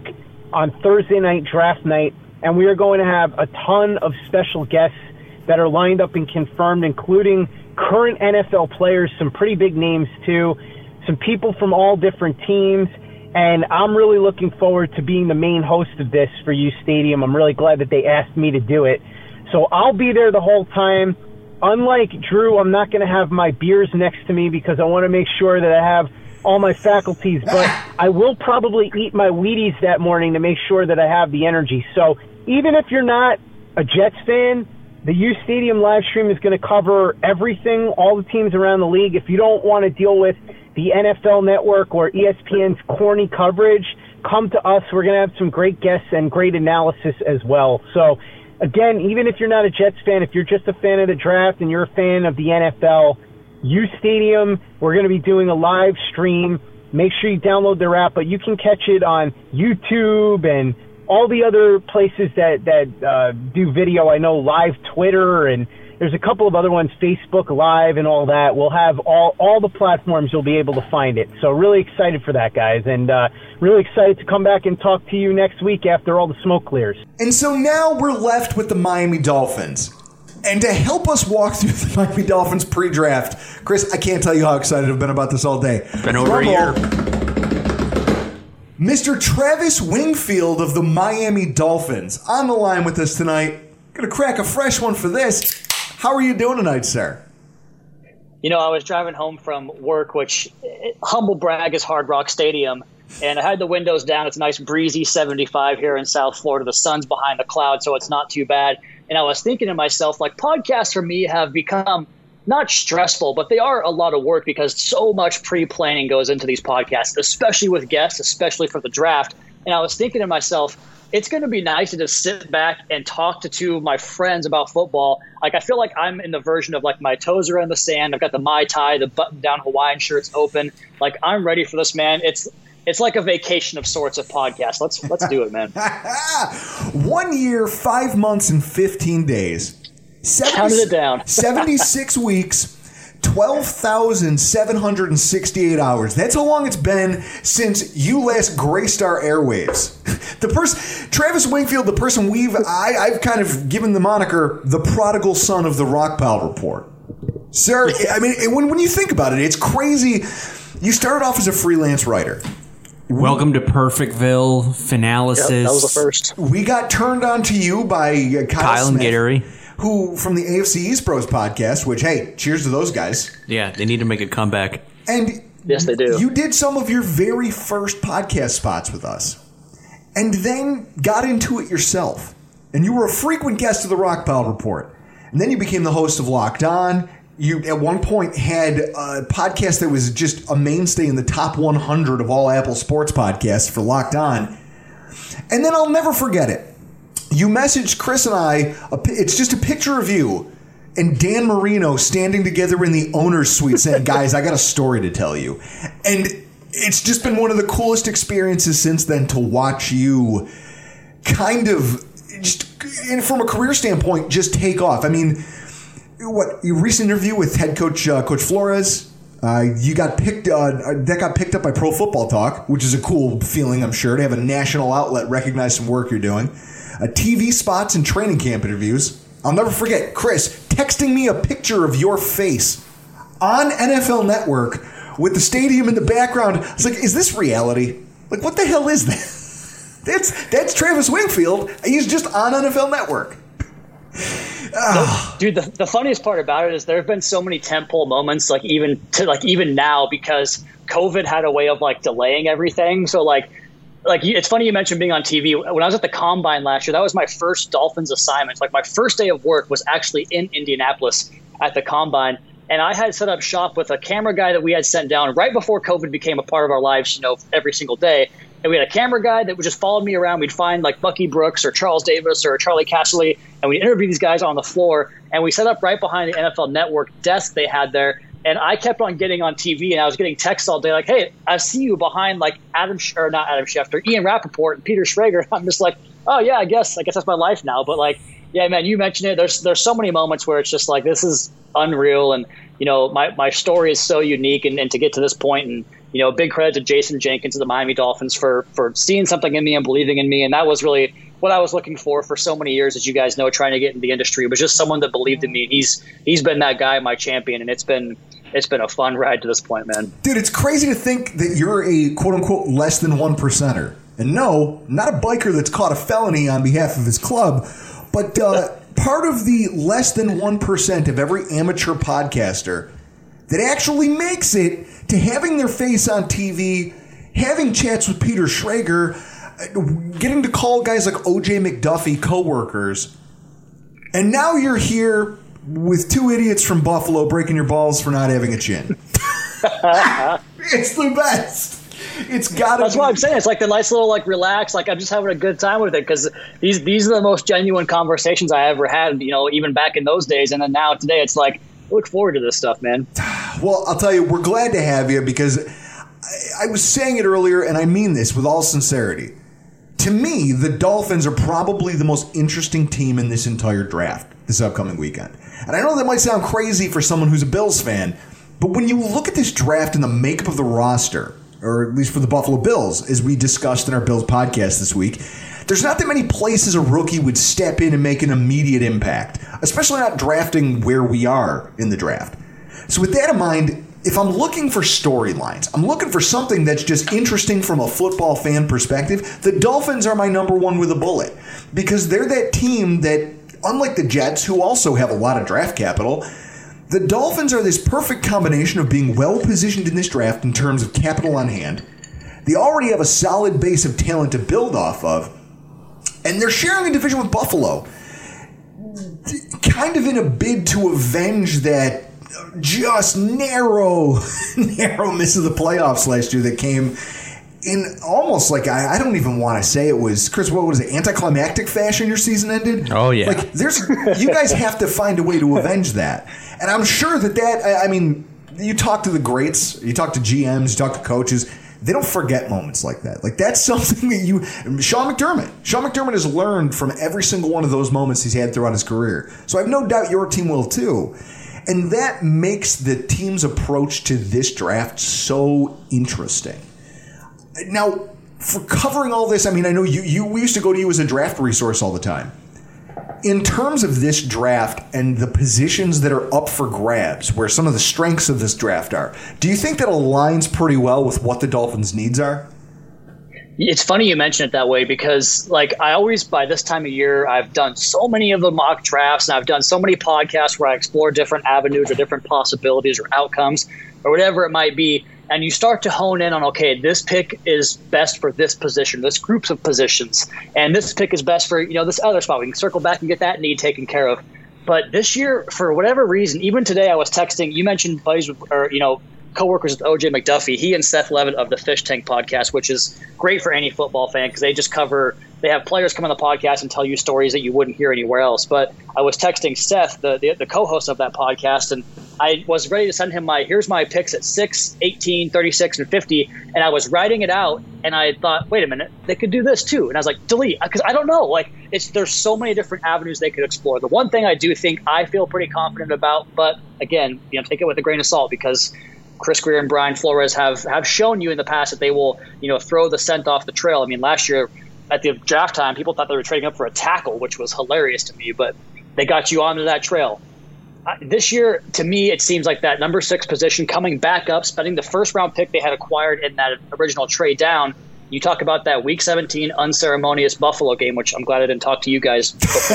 on Thursday night, draft night, and we are going to have a ton of special guests that are lined up and confirmed, including current NFL players, some pretty big names too, some people from all different teams, and I'm really looking forward to being the main host of this for U Stadium. I'm really glad that they asked me to do it. So I'll be there the whole time. Unlike Drew, I'm not going to have my beers next to me because I want to make sure that I have all my faculties, but I will probably eat my Wheaties that morning to make sure that I have the energy. So even if you're not a Jets fan, the U Stadium live stream is going to cover everything, all the teams around the league. If you don't want to deal with the NFL Network or ESPN's corny coverage, come to us. We're going to have some great guests and great analysis as well. So, again, even if you're not a Jets fan, if you're just a fan of the draft and you're a fan of the NFL, U Stadium, we're going to be doing a live stream. Make sure you download their app, but you can catch it on YouTube and all the other places that do video. I know Live Twitter, and there's a couple of other ones, Facebook Live and all that. We'll have all the platforms you'll be able to find it. So really excited for that, guys, and really excited to come back and talk to you next week after all the smoke clears. And so now we're left with the Miami Dolphins. And to help us walk through the Miami Dolphins pre-draft, Chris, I can't tell you how excited I've been about this all day. Been over a year. Mr. Travis Wingfield of the Miami Dolphins on the line with us tonight. Gonna crack a fresh one for this. How are you doing tonight, sir? You know, I was driving home from work, which, humble brag, is Hard Rock Stadium, and I had the windows down. It's a nice breezy 75 here in South Florida. The sun's behind the clouds, so it's not too bad. And I was thinking to myself, like, podcasts for me have become not stressful, but they are a lot of work because so much pre-planning goes into these podcasts, especially with guests, especially for the draft. And I was thinking to myself, it's going to be nice to just sit back and talk to two of my friends about football. Like, I feel like I'm in the version of, like, my toes are in the sand. I've got the Mai Tai, the button-down Hawaiian shirts open. Like, I'm ready for this, man. It's like a vacation of sorts of podcast. Let's do it, man. 1 year, 5 months, and 15 days. Counted it down. 76 weeks, 12,768 hours. That's how long it's been since you last graced our airwaves. Travis Wingfield, the person I've kind of given the moniker, the prodigal son of the Rockpile Report. Sir, I mean, when you think about it, it's crazy. You started off as a freelance writer. Welcome to Perfectville, Finalysis. Yep, that was the first. We got turned on to you by Kyle and Gittery, who from the AFC East Bros podcast, which, hey, cheers to those guys. Yeah, they need to make a comeback. And yes, they do. You did some of your very first podcast spots with us and then got into it yourself. And you were a frequent guest of the Rockpile Report. And then you became the host of Locked On. You, at one point, had a podcast that was just a mainstay in the top 100 of all Apple sports podcasts for Locked On. And then I'll never forget it. You messaged Chris and I, it's just a picture of you and Dan Marino standing together in the owner's suite saying, guys, I got a story to tell you. And it's just been one of the coolest experiences since then to watch you kind of, just from a career standpoint, just take off. I mean, your recent interview with head coach Coach Flores, you got picked up by Pro Football Talk, which is a cool feeling, I'm sure, to have a national outlet recognize some work you're doing. TV spots and training camp interviews. I'll never forget Chris texting me a picture of your face on NFL Network with the stadium in the background. I was like, is this reality? Like, what the hell is that? That's Travis Wingfield. He's just on NFL Network. Dude, the funniest part about it is there have been so many tentpole moments, even now, because COVID had a way of delaying everything. So it's funny you mentioned being on TV. When I was at the Combine last year, that was my first Dolphins assignment. My first day of work was actually in Indianapolis at the Combine. And I had set up shop with a camera guy that we had sent down right before COVID became a part of our lives, every single day. And we had a camera guy that would just follow me around. We'd find Bucky Brooks or Charles Davis or Charlie Casserly, and we'd interview these guys on the floor. And we set up right behind the NFL Network desk they had there. And I kept on getting on TV, and I was getting texts all day hey, I see you behind not Adam Schefter, Ian Rappaport and Peter Schrager. I'm just oh yeah, I guess that's my life now. But Yeah, man, you mentioned it. There's so many moments where it's just like, this is unreal. And, my story is so unique. And to get to this point, and, big credit to Jason Jenkins of the Miami Dolphins for seeing something in me and believing in me. And that was really what I was looking for so many years, as you guys know, trying to get in the industry. It was just someone that believed in me. And he's been that guy, my champion. And it's been a fun ride to this point, man. Dude, it's crazy to think that you're a quote-unquote less than 1%er. And no, not a biker that's caught a felony on behalf of his club, but part of the less than 1% of every amateur podcaster that actually makes it to having their face on TV, having chats with Peter Schrager, getting to call guys like O.J. McDuffie coworkers, and now you're here with two idiots from Buffalo breaking your balls for not having a chin. It's the best. It's got. That's what I'm saying. It's like the nice little relax. Like, I'm just having a good time with it, because these are the most genuine conversations I ever had. Even back in those days, and then now today, it's like, I look forward to this stuff, man. Well, I'll tell you, we're glad to have you, because I was saying it earlier, and I mean this with all sincerity. To me, the Dolphins are probably the most interesting team in this entire draft this upcoming weekend. And I know that might sound crazy for someone who's a Bills fan, but when you look at this draft and the makeup of the roster, or at least for the Buffalo Bills, as we discussed in our Bills podcast this week, there's not that many places a rookie would step in and make an immediate impact, especially not drafting where we are in the draft. So with that in mind, if I'm looking for storylines, I'm looking for something that's just interesting from a football fan perspective, the Dolphins are my number one with a bullet, because they're that team that, unlike the Jets, who also have a lot of draft capital, the Dolphins are this perfect combination of being well-positioned in this draft in terms of capital on hand. They already have a solid base of talent to build off of, and they're sharing a division with Buffalo, kind of in a bid to avenge that just narrow miss of the playoffs last year that came in almost like, I don't even want to say it was, Chris, what was it, anticlimactic fashion your season ended? Oh, yeah. Like, you guys have to find a way to avenge that. And I'm sure that, I mean, you talk to the greats, you talk to GMs, you talk to coaches, they don't forget moments like that. Like, that's something that Sean McDermott has learned from every single one of those moments he's had throughout his career. So I have no doubt your team will too. And that makes the team's approach to this draft so interesting. Now, for covering all this, I mean, I know we used to go to you as a draft resource all the time. In terms of this draft and the positions that are up for grabs, where some of the strengths of this draft are, do you think that aligns pretty well with what the Dolphins' needs are? It's funny you mention it that way, because I always, by this time of year, I've done so many of the mock drafts, and I've done so many podcasts where I explore different avenues or different possibilities or outcomes or whatever it might be. And you start to hone in on, okay, this pick is best for this position, this groups of positions, and this pick is best for, this other spot. We can circle back and get that need taken care of. But this year, for whatever reason, even today I was texting, you mentioned buddies with, or, coworkers with O.J. McDuffie, he and Seth Levitt of the Fish Tank podcast, which is great for any football fan, because they have players come on the podcast and tell you stories that you wouldn't hear anywhere else. But I was texting Seth, the co-host of that podcast, and I was ready to send him here's my picks at 6, 18, 36, and 50, and I was writing it out, and I thought, wait a minute, they could do this too. And I was like, delete, because I don't know. There's so many different avenues they could explore. The one thing I do think I feel pretty confident about, but again, take it with a grain of salt, because Chris Greer and Brian Flores have shown you in the past that they will, throw the scent off the trail. I mean, last year at the draft time, people thought they were trading up for a tackle, which was hilarious to me, but they got you onto that trail. This year, to me, it seems like that number 6 position coming back up, spending the first round pick they had acquired in that original trade down. You talk about that Week 17 unceremonious Buffalo game, which I'm glad I didn't talk to you guys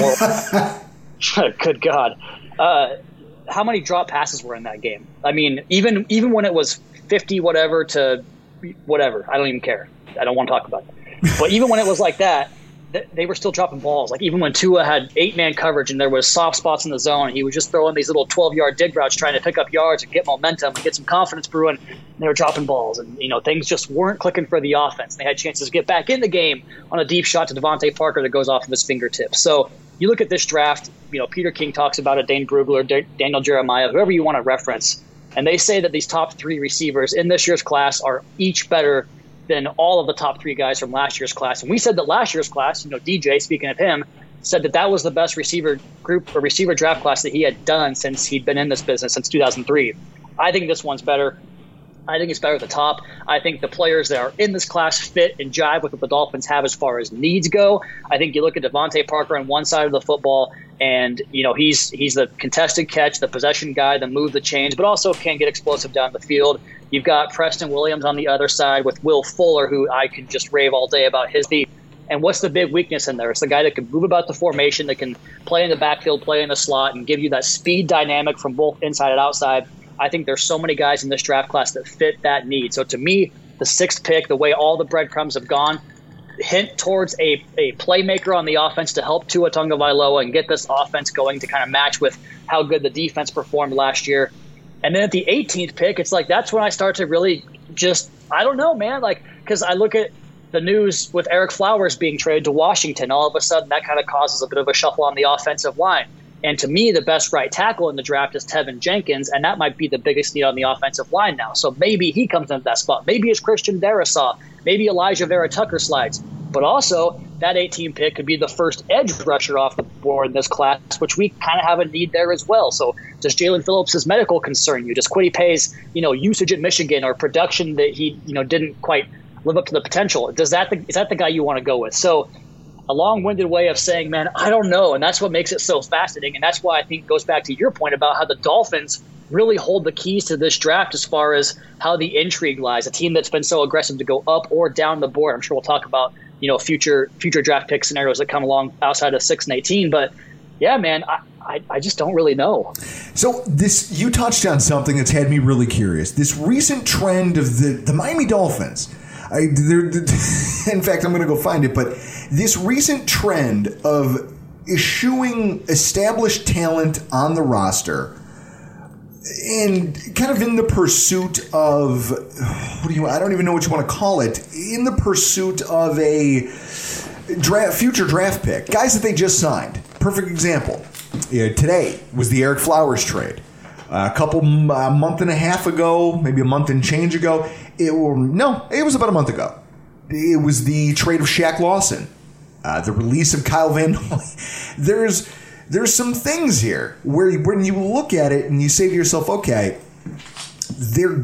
before. Good God. How many drop passes were in that game? I mean, even when it was 50 whatever to whatever, I don't even care. I don't want to talk about it. But even when it was like that, they were still dropping balls. Like, even when Tua had 8-man coverage and there was soft spots in the zone, he was just throwing these little 12-yard dig routes trying to pick up yards and get momentum and get some confidence brewing. And they were dropping balls, and things just weren't clicking for the offense. They had chances to get back in the game on a deep shot to Devontae Parker that goes off of his fingertips. So you look at this draft, Peter King talks about it, Dane Brugler, Daniel Jeremiah, whoever you want to reference, and they say that these top 3 receivers in this year's class are each better than all of the top 3 guys from last year's class. And we said that last year's class, DJ, speaking of him, said that was the best receiver group or receiver draft class that he had done since he'd been in this business since 2003. I think this one's better. I think it's better at the top. I think the players that are in this class fit and jive with what the Dolphins have as far as needs go. I think you look at Devontae Parker on one side of the football, and he's the contested catch, the possession guy, the move the chains, but also can get explosive down the field. You've got Preston Williams on the other side with Will Fuller, who I could just rave all day about his feet. And what's the big weakness in there? It's the guy that can move about the formation, that can play in the backfield, play in the slot, and give you that speed dynamic from both inside and outside. I think there's so many guys in this draft class that fit that need. So to me, the 6th pick, the way all the breadcrumbs have gone, hint towards a playmaker on the offense to help Tua Tagovailoa and get this offense going to kind of match with how good the defense performed last year. And then at the 18th pick, it's like that's when I start to really just, I don't know, man, like, because I look at the news with Eric Flowers being traded to Washington. All of a sudden, that kind of causes a bit of a shuffle on the offensive line. And to me, the best right tackle in the draft is Tevin Jenkins, and that might be the biggest need on the offensive line now. So maybe he comes into that spot. Maybe it's Christian Darrisaw. Maybe Elijah Vera Tucker slides. But also, that 18 pick could be the first edge rusher off the board in this class, which we kind of have a need there as well. So does Jalen Phillips' medical concern you? Does Kwity Paye's usage at Michigan or production that he didn't quite live up to the potential? Is that the guy you want to go with? So a long-winded way of saying, man, I don't know. And that's what makes it so fascinating. And that's why I think it goes back to your point about how the Dolphins really hold the keys to this draft as far as how the intrigue lies. A team that's been so aggressive to go up or down the board. I'm sure we'll talk about, future draft pick scenarios that come along outside of 6 and 18. But yeah, man, I just don't really know. So you touched on something that's had me really curious. This recent trend of the Miami Dolphins. In fact, I'm going to go find it, but this recent trend of eschewing established talent on the roster and kind of in the pursuit of, I don't even know what you want to call it, in the pursuit of a future draft pick, guys that they just signed. Perfect example. Today was the Eric Flowers trade. A month and a half ago, maybe a month and change ago. It was about a month ago. It was the trade of Shaq Lawson, the release of Kyle Van Noy. There's some things here where when you look at it and you say to yourself, okay, they're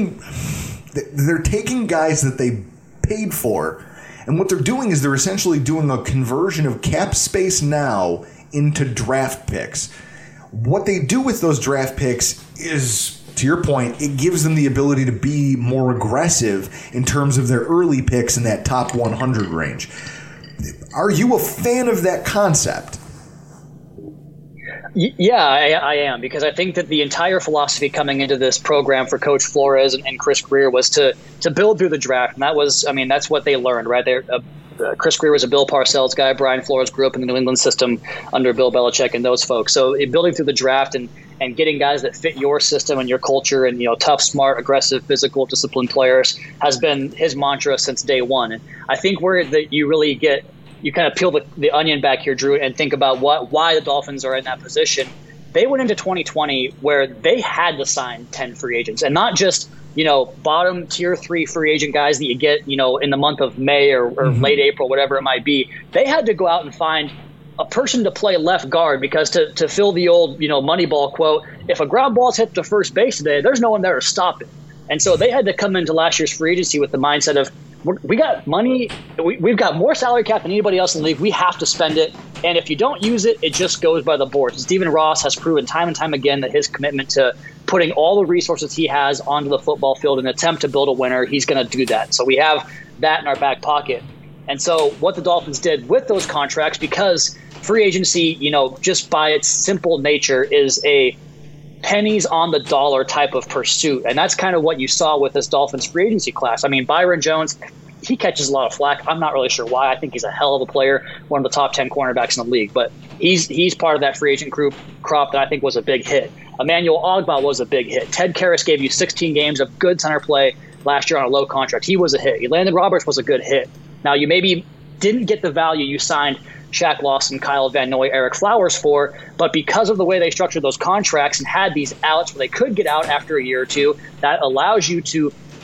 taking guys that they paid for, and what they're doing is they're essentially doing a conversion of cap space now into draft picks. What they do with those draft picks is, to your point, it gives them the ability to be more aggressive in terms of their early picks in that top 100 range. Are you a fan of that concept? Yeah, I am, because I think that the entire philosophy coming into this program for Coach Flores and Chris Grier was to build through the draft. And that's what they learned, right? Chris Grier was a Bill Parcells guy. Brian Flores grew up in the New England system under Bill Belichick and those folks. So building through the draft and getting guys that fit your system and your culture and, tough, smart, aggressive, physical, disciplined players has been his mantra since day one. And I think where that you kind of peel the onion back here, Drew, and think about why the Dolphins are in that position. They went into 2020 where they had to sign 10 free agents, and not just bottom tier 3 free agent guys that you get in the month of May or late April, whatever it might be. They had to go out and find a person to play left guard, because to fill the old Moneyball quote, if a ground ball's hit to first base today, there's no one there to stop it. And so they had to come into last year's free agency with the mindset of, we got money, we've got more salary cap than anybody else in the league. We have to spend it, and if you don't use it, it just goes by the board. Stephen Ross has proven time and time again that his commitment to putting all the resources he has onto the football field in an attempt to build a winner, he's going to do that. So we have that in our back pocket. And so what the Dolphins did with those contracts, because free agency, just by its simple nature, is a pennies on the dollar type of pursuit. And that's kind of what you saw with this Dolphins free agency class. I mean, Byron Jones, he catches a lot of flack. I'm not really sure why. I think he's a hell of a player, one of the top 10 cornerbacks in the league. But he's part of that free agent crop that I think was a big hit. Emmanuel Ogbah was a big hit. Ted Karras gave you 16 games of good center play last year on a low contract. He was a hit. Landon Roberts was a good hit. Now, you maybe didn't get the value you signed Shaq Lawson, Kyle Van Noy, Eric Flowers for, but because of the way they structured those contracts and had these outs where they could get out after a year or two, that allows you to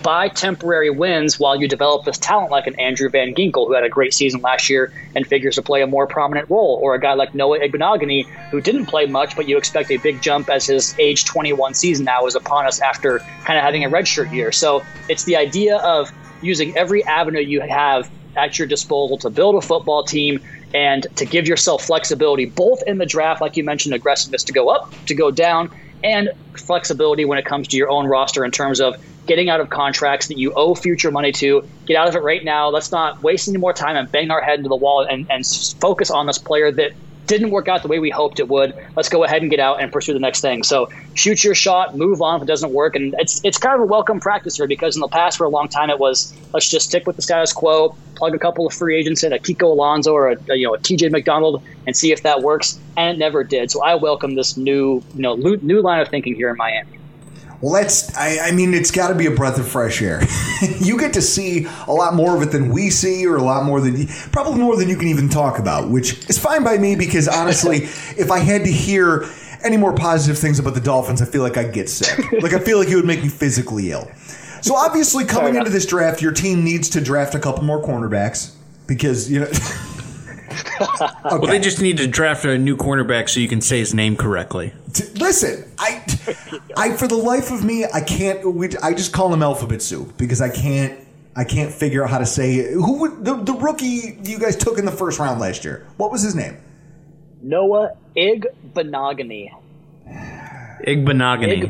buy temporary wins while you develop this talent like an Andrew Van Ginkel, who had a great season last year and figures to play a more prominent role, or a guy like Noah Igbinoghene, who didn't play much, but you expect a big jump as his age 21 season now is upon us after kind of having a redshirt year. So it's the idea of using every avenue you have at your disposal to build a football team and to give yourself flexibility, both in the draft, like you mentioned, aggressiveness to go up, to go down, and flexibility when it comes to your own roster in terms of getting out of contracts that you owe future money to. Get out of it right now. Let's not waste any more time and bang our head into the wall and focus on this player that didn't work out the way we hoped it would. Let's go ahead and get out and pursue the next thing. So shoot your shot, move on if it doesn't work. And it's kind of a welcome practice here, because in the past for a long time it was, let's just stick with the status quo, plug a couple of free agents in, a Kiko Alonso or a TJ McDonald, and see if that works. And it never did. So I welcome this new line of thinking here in Miami. Well, I mean, it's got to be a breath of fresh air. You get to see a lot more of it than we see, or probably more than you can even talk about, which is fine by me, because honestly, if I had to hear any more positive things about the Dolphins, I feel like I'd get sick. Like, I feel like it would make me physically ill. So obviously, coming into this draft, your team needs to draft a couple more cornerbacks, because, Okay. Well, they just need to draft a new cornerback so you can say his name correctly. Listen, I for the life of me, I can't. I just call him Alphabet Soup, because I can't figure out how to say it. Who would the rookie you guys took in the first round last year? What was his name? Noah Igbinoghene. Igbinoghene.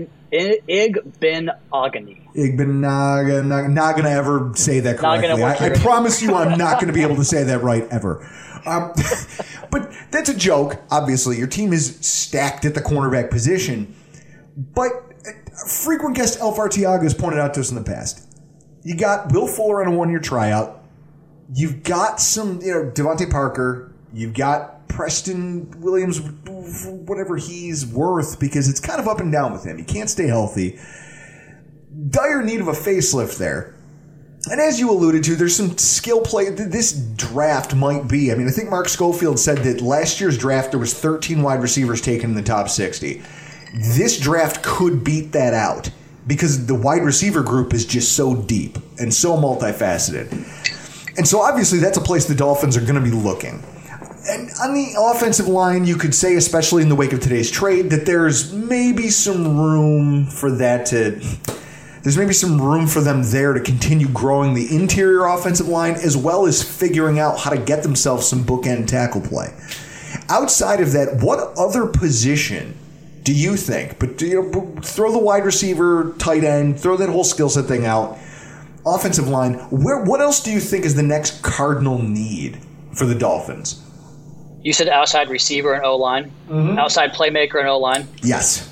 Not going to ever say that correctly. I promise you I'm not going to be able to say that right ever. But that's a joke. Obviously, your team is stacked at the cornerback position. But frequent guest Elf Arteaga has pointed out to us in the past. You got Will Fuller on a one-year tryout. You've got some, Devontae Parker. You've got Preston Williams, whatever he's worth, because it's kind of up and down with him. He can't stay healthy. Dire need of a facelift there. And as you alluded to, there's some skill play. This draft might be. I think Mark Schofield said that last year's draft there was 13 wide receivers taken in the top 60. This draft could beat that out, because the wide receiver group is just so deep and so multifaceted. And so obviously that's a place the Dolphins are going to be looking. And on the offensive line, you could say, especially in the wake of today's trade, that there's maybe some room for that There's maybe some room for them there to continue growing the interior offensive line, as well as figuring out how to get themselves some bookend tackle play. Outside of that, what other position do you think? But throw the wide receiver, tight end, throw that whole skill set thing out. Offensive line, what else do you think is the next cardinal need for the Dolphins? You said outside receiver and O-line, outside playmaker and O-line. Yes.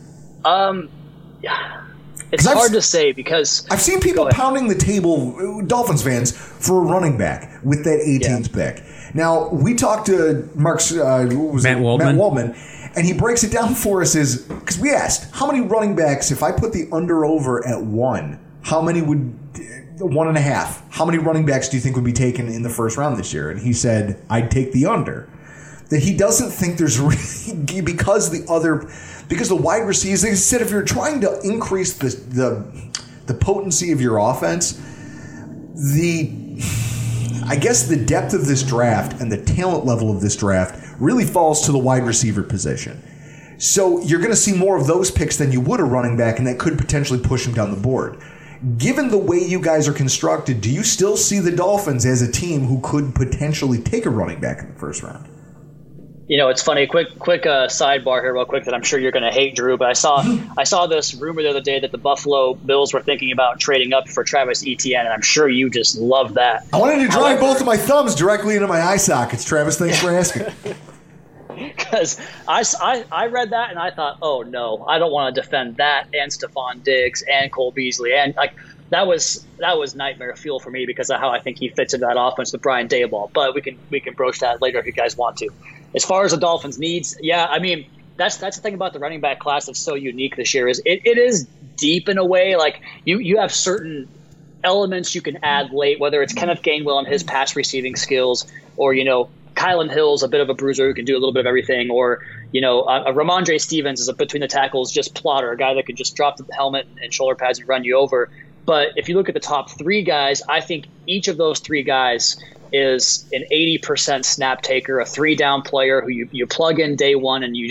It's hard to say, because I've seen people pounding the table, Dolphins fans, for a running back with that 18th pick. Now, we talked to Matt Waldman, and he breaks it down for us because we asked, how many running backs, if I put the under over at 1, how many would 1.5? How many running backs do you think would be taken in the first round this year? And he said, I'd take the under. That he doesn't think there's really, because the wide receivers, he said, if you're trying to increase the potency of your offense, I guess the depth of this draft and the talent level of this draft really falls to the wide receiver position. So you're going to see more of those picks than you would a running back, and that could potentially push him down the board. Given the way you guys are constructed, do you still see the Dolphins as a team who could potentially take a running back in the first round? It's funny. Quick sidebar here, real quick, that I'm sure you're going to hate, Drew. But I saw this rumor the other day that the Buffalo Bills were thinking about trading up for Travis Etienne, and I'm sure you just love that. I wanted to drive both of my thumbs directly into my eye sockets. Travis, thanks for asking. Because I read that and I thought, oh no, I don't want to defend that and Stephon Diggs and Cole Beasley, and that was nightmare fuel for me because of how I think he fits into that offense with Brian Daboll. But we can broach that later if you guys want to. As far as the Dolphins' needs, that's the thing about the running back class that's so unique this year is it is deep in a way. Like you have certain elements you can add late, whether it's Kenneth Gainwell and his pass receiving skills, or Kylan Hill's a bit of a bruiser who can do a little bit of everything, or a Ramondre Stevens is a between the tackles just plotter, a guy that can just drop the helmet and shoulder pads and run you over. But if you look at the top 3 guys, I think each of those 3 guys is an 80% snap taker, a 3-down player who you plug in day one and you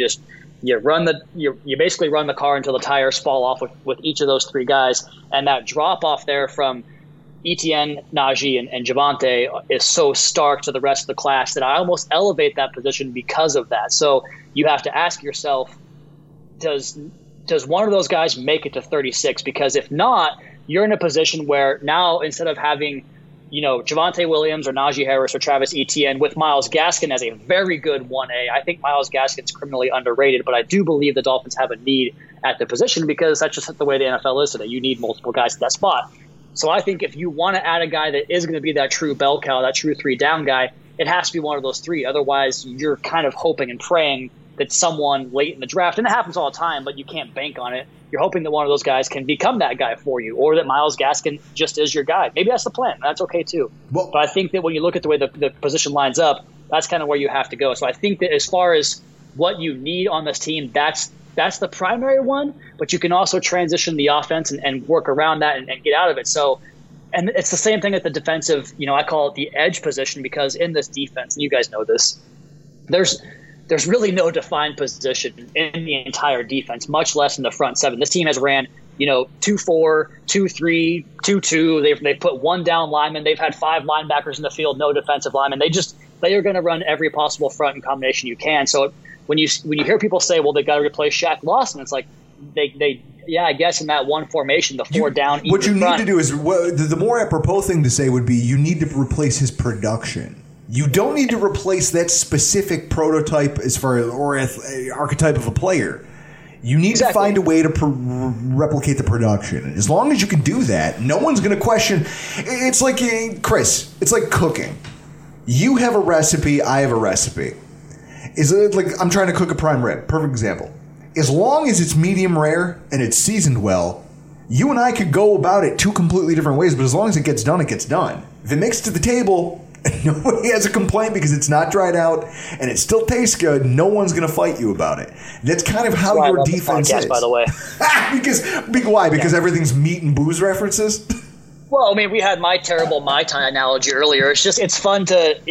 basically run the car until the tires fall off with each of those 3 guys. And that drop off there from Etienne, Najee, and Javonte is so stark to the rest of the class that I almost elevate that position because of that. So you have to ask yourself, does one of those guys make it to 36? Because if not, you're in a position where now instead of having Javonte Williams or Najee Harris or Travis Etienne with Myles Gaskin as a very good 1A. I think Myles Gaskin's criminally underrated, but I do believe the Dolphins have a need at the position because that's just the way the NFL is today. You need multiple guys at that spot. So I think if you want to add a guy that is going to be that true bell cow, that true 3-down guy, it has to be one of those 3. Otherwise, you're kind of hoping and praying that someone late in the draft, and it happens all the time, but you can't bank on it. You're hoping that one of those guys can become that guy for you, or that Myles Gaskin just is your guy. Maybe that's the plan. That's okay too. But I think that when you look at the way the position lines up, that's kind of where you have to go. So I think that as far as what you need on this team, that's the primary one, but you can also transition the offense and work around that and get out of it. So, and it's the same thing at the defensive, I call it the edge position, because in this defense, and you guys know this, there's really no defined position in the entire defense, much less in the front 7. This team has ran, 2-4, 2-3, 2-2. They've put 1 down lineman. They've had 5 linebackers in the field, no defensive linemen. They are going to run every possible front and combination you can. So when you hear people say, well, they got to replace Shaq Lawson, it's like I guess in that one formation, the 4 down. What you need to do is the more apropos thing to say would be you need to replace his production. You don't need to replace that specific prototype or archetype of a player. You need to find a way to replicate the production. And as long as you can do that, no one's going to question. It's like, Chris, it's like cooking. You have a recipe, I have a recipe. Is it like I'm trying to cook a prime rib? Perfect example. As long as it's medium rare and it's seasoned well, you and I could go about it 2 completely different ways, but as long as it gets done, it gets done. If it makes it to the table and nobody has a complaint because it's not dried out and it still tastes good, no one's going to fight you about it. That's kind of how your defense is. By the way. Why? Because everything's meat and booze references? Well, I mean, we had my terrible Mai Tai analogy earlier. It's fun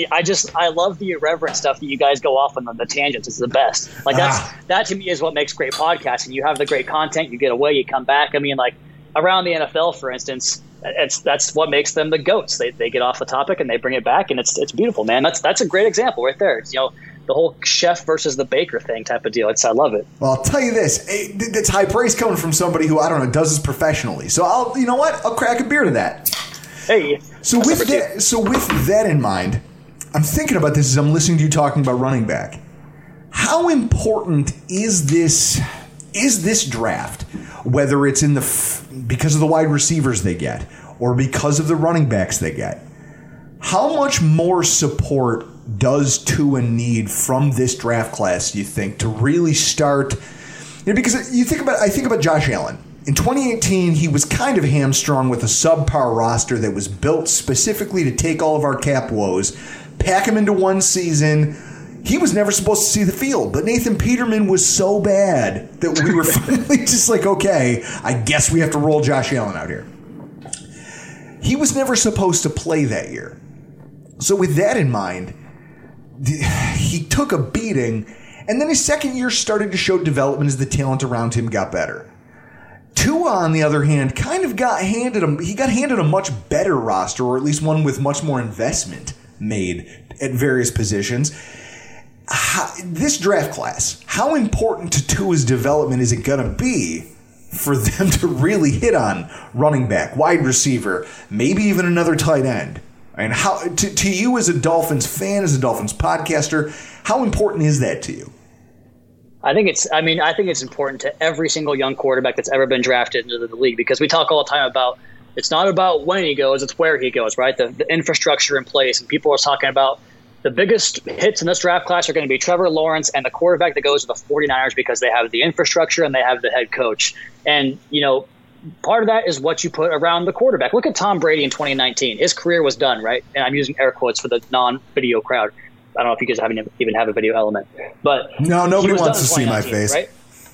I love the irreverent stuff that you guys go off on the tangents. It's the best. That to me is what makes great podcasting. You have the great content, you get away, you come back. I mean, like around the NFL, for instance, that's what makes them the GOATs. They get off the topic and they bring it back, and it's beautiful, man. That's a great example right there. It's, the whole chef versus the baker thing type of deal. I love it. Well, I'll tell you this. It's high praise coming from somebody who, does this professionally. So I'll crack a beer to that. Hey. So with that in mind, I'm thinking about this as I'm listening to you talking about running back. How important is this draft, whether it's because of the wide receivers they get or because of the running backs they get? How much more support does Tua need from this draft class, do you think, to really start? Because I think about Josh Allen. In 2018, he was kind of hamstrung with a subpar roster that was built specifically to take all of our cap woes, pack him into one season. He was never supposed to see the field, but Nathan Peterman was so bad that we were finally just like, okay, I guess we have to roll Josh Allen out here. He was never supposed to play that year. So with that in mind, he took a beating, and then his second year started to show development as the talent around him got better. Tua, on the other hand, kind of got handed a much better roster, or at least one with much more investment made at various positions. This draft class, how important to Tua's development is it going to be for them to really hit on running back, wide receiver, maybe even another tight end? And how to you as a Dolphins fan, as a Dolphins podcaster, how important is that to you? I think it's important to every single young quarterback that's ever been drafted into the league, because we talk all the time about it's not about when he goes, it's where he goes, right? The infrastructure in place. And people are talking about the biggest hits in this draft class are going to be Trevor Lawrence and the quarterback that goes to the 49ers because they have the infrastructure and they have the head coach. And, part of that is what you put around the quarterback. Look at Tom Brady in 2019. His career was done, right? And I'm using air quotes for the non-video crowd. I don't know if you guys even have a video element. But no, nobody wants to see my face. Right?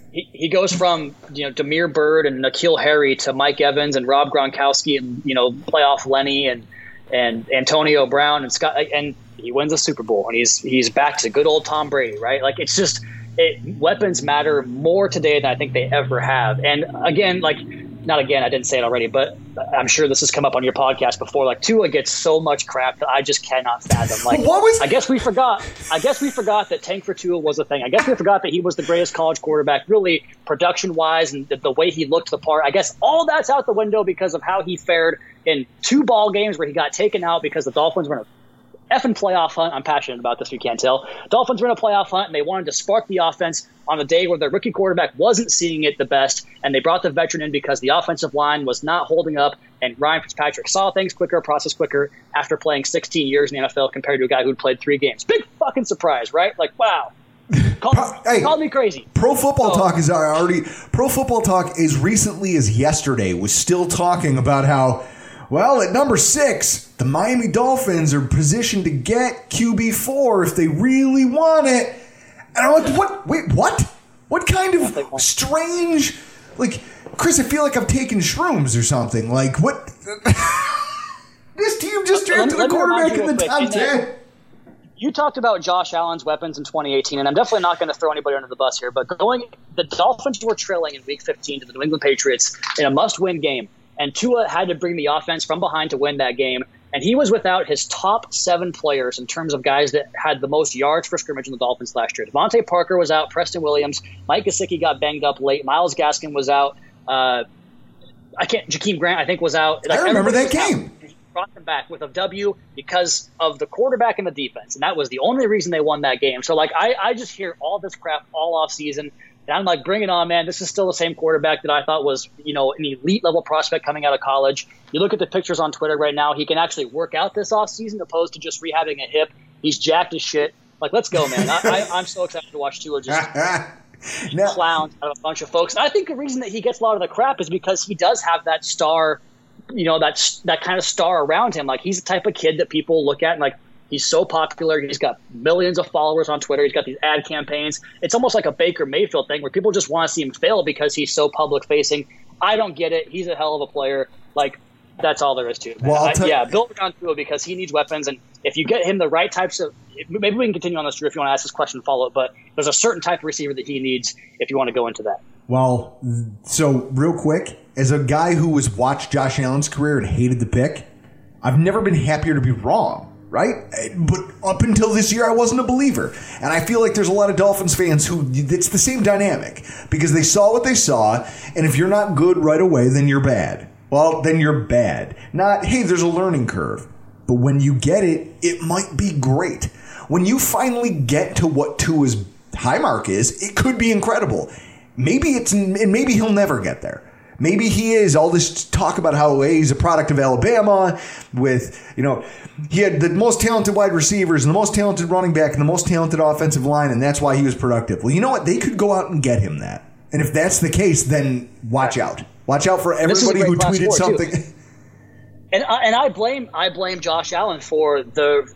he goes from Damiere Byrd and N'Keal Harry to Mike Evans and Rob Gronkowski and playoff Lenny and Antonio Brown and Scott, and he wins a Super Bowl and he's back to good old Tom Brady, right? Like it's just weapons matter more today than I think they ever have. And again, not again, I didn't say it already, but I'm sure this has come up on your podcast before. Like Tua gets so much crap that I just cannot fathom. Like, I guess we forgot that tank for Tua was a thing. I guess we forgot that he was the greatest college quarterback, really production wise, and the way he looked the part. I guess all that's out the window because of how he fared in 2 ball games where he got taken out because the Dolphins were in a effing playoff hunt. I'm passionate about this, if you can't tell. Dolphins were in a playoff hunt, and they wanted to spark the offense on a day where their rookie quarterback wasn't seeing it the best, and they brought the veteran in because the offensive line was not holding up, and Ryan Fitzpatrick saw things quicker, processed quicker after playing 16 years in the NFL compared to a guy who'd played 3 games. Big fucking surprise, right? Like, wow. Call me crazy. Pro Football Talk is already. Pro Football Talk, as recently as yesterday, was still talking about how, well, at number 6, the Miami Dolphins are positioned to get QB4 if they really want it. And I'm like, what? Wait, what? What kind of strange, like, Chris, I feel like I've taken shrooms or something. Like, what? This team just drafted a quarterback in the top 10. You talked about Josh Allen's weapons in 2018, and I'm definitely not going to throw anybody under the bus here, but the Dolphins were trailing in Week 15 to the New England Patriots in a must-win game, and Tua had to bring the offense from behind to win that game, and he was without his top 7 players in terms of guys that had the most yards for scrimmage in the Dolphins last year. Devontae Parker was out, Preston Williams, Mike Gesicki got banged up late, Myles Gaskin was out, Jakeem Grant I think was out. I remember that game. Brought them back with a W because of the quarterback and the defense, and that was the only reason they won that game. So, like, I just hear all this crap all off season, and I'm like, bring it on, man. This is still the same quarterback that I thought was, an elite level prospect coming out of college. You look at the pictures on Twitter right now; he can actually work out this off season, opposed to just rehabbing a hip. He's jacked as shit. Like, let's go, man. I'm so excited to watch Tua just clowns out of a bunch of folks. And I think the reason that he gets a lot of the crap is because he does have that star. That kind of star around him. Like, he's the type of kid that people look at and, like, he's so popular. He's got millions of followers on Twitter. He's got these ad campaigns. It's almost like a Baker Mayfield thing where people just want to see him fail because he's so public facing. I don't get it. He's a hell of a player. Like, that's all there is to it. Well, build around Tua because he needs weapons. And if you get him the right types of – maybe we can continue on this, Drew, if you want to ask this question and follow it. But there's a certain type of receiver that he needs if you want to go into that. Well, so real quick, as a guy who has watched Josh Allen's career and hated the pick, I've never been happier to be wrong, right? But up until this year, I wasn't a believer. And I feel like there's a lot of Dolphins fans who, it's the same dynamic because they saw what they saw, and if you're not good right away, then you're bad. Well, then you're bad. Not, hey, there's a learning curve. But when you get it, it might be great. When you finally get to what Tua's high mark is, it could be incredible. Maybe he'll never get there. Maybe he is. All this talk about how he's a product of Alabama with, he had the most talented wide receivers and the most talented running back and the most talented offensive line, and that's why he was productive. Well, you know what? They could go out and get him that. And if that's the case, then watch out. Watch out for everybody who tweeted something. And I blame Josh Allen for the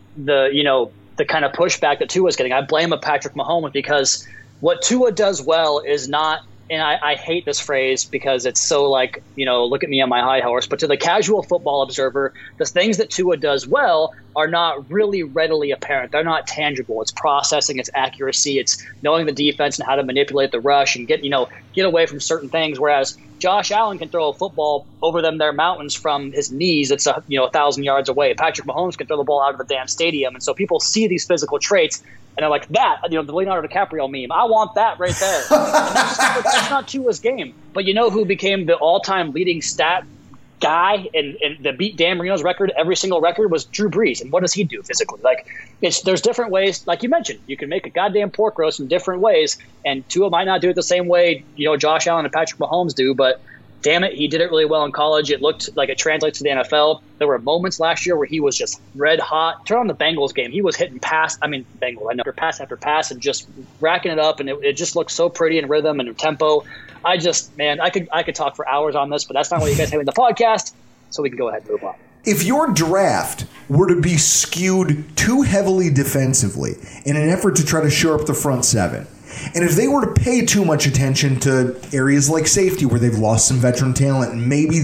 kind of pushback that Tua's getting. I blame Patrick Mahomes because what Tua does well is not, and I hate this phrase because it's so like, look at me on my high horse, but to the casual football observer, the things that Tua does well are not really readily apparent. They're not tangible. It's processing, it's accuracy, it's knowing the defense and how to manipulate the rush and get away from certain things. Whereas Josh Allen can throw a football over their mountains from his knees. It's 1,000 yards away. Patrick Mahomes can throw the ball out of the damn stadium. And so people see these physical traits and they're like, that, the Leonardo DiCaprio meme, I want that right there. And that's not Tua's game. But you know who became the all-time leading stat guy and that beat Dan Marino's record? Every single record was Drew Brees. And what does he do physically? Like, there's different ways. Like you mentioned, you can make a goddamn pork roast in different ways. And Tua might not do it the same way, Josh Allen and Patrick Mahomes do, but damn it, he did it really well in college. It looked like it translates to the NFL. There were moments last year where he was just red hot. Turn on the Bengals game. He was hitting pass after pass and just racking it up, and it just looked so pretty in rhythm and tempo. I could talk for hours on this, but that's not what you guys have in the podcast, so we can go ahead and move on. If your draft were to be skewed too heavily defensively in an effort to try to shore up the front seven, And if they were to pay too much attention to areas like safety where they've lost some veteran talent, and maybe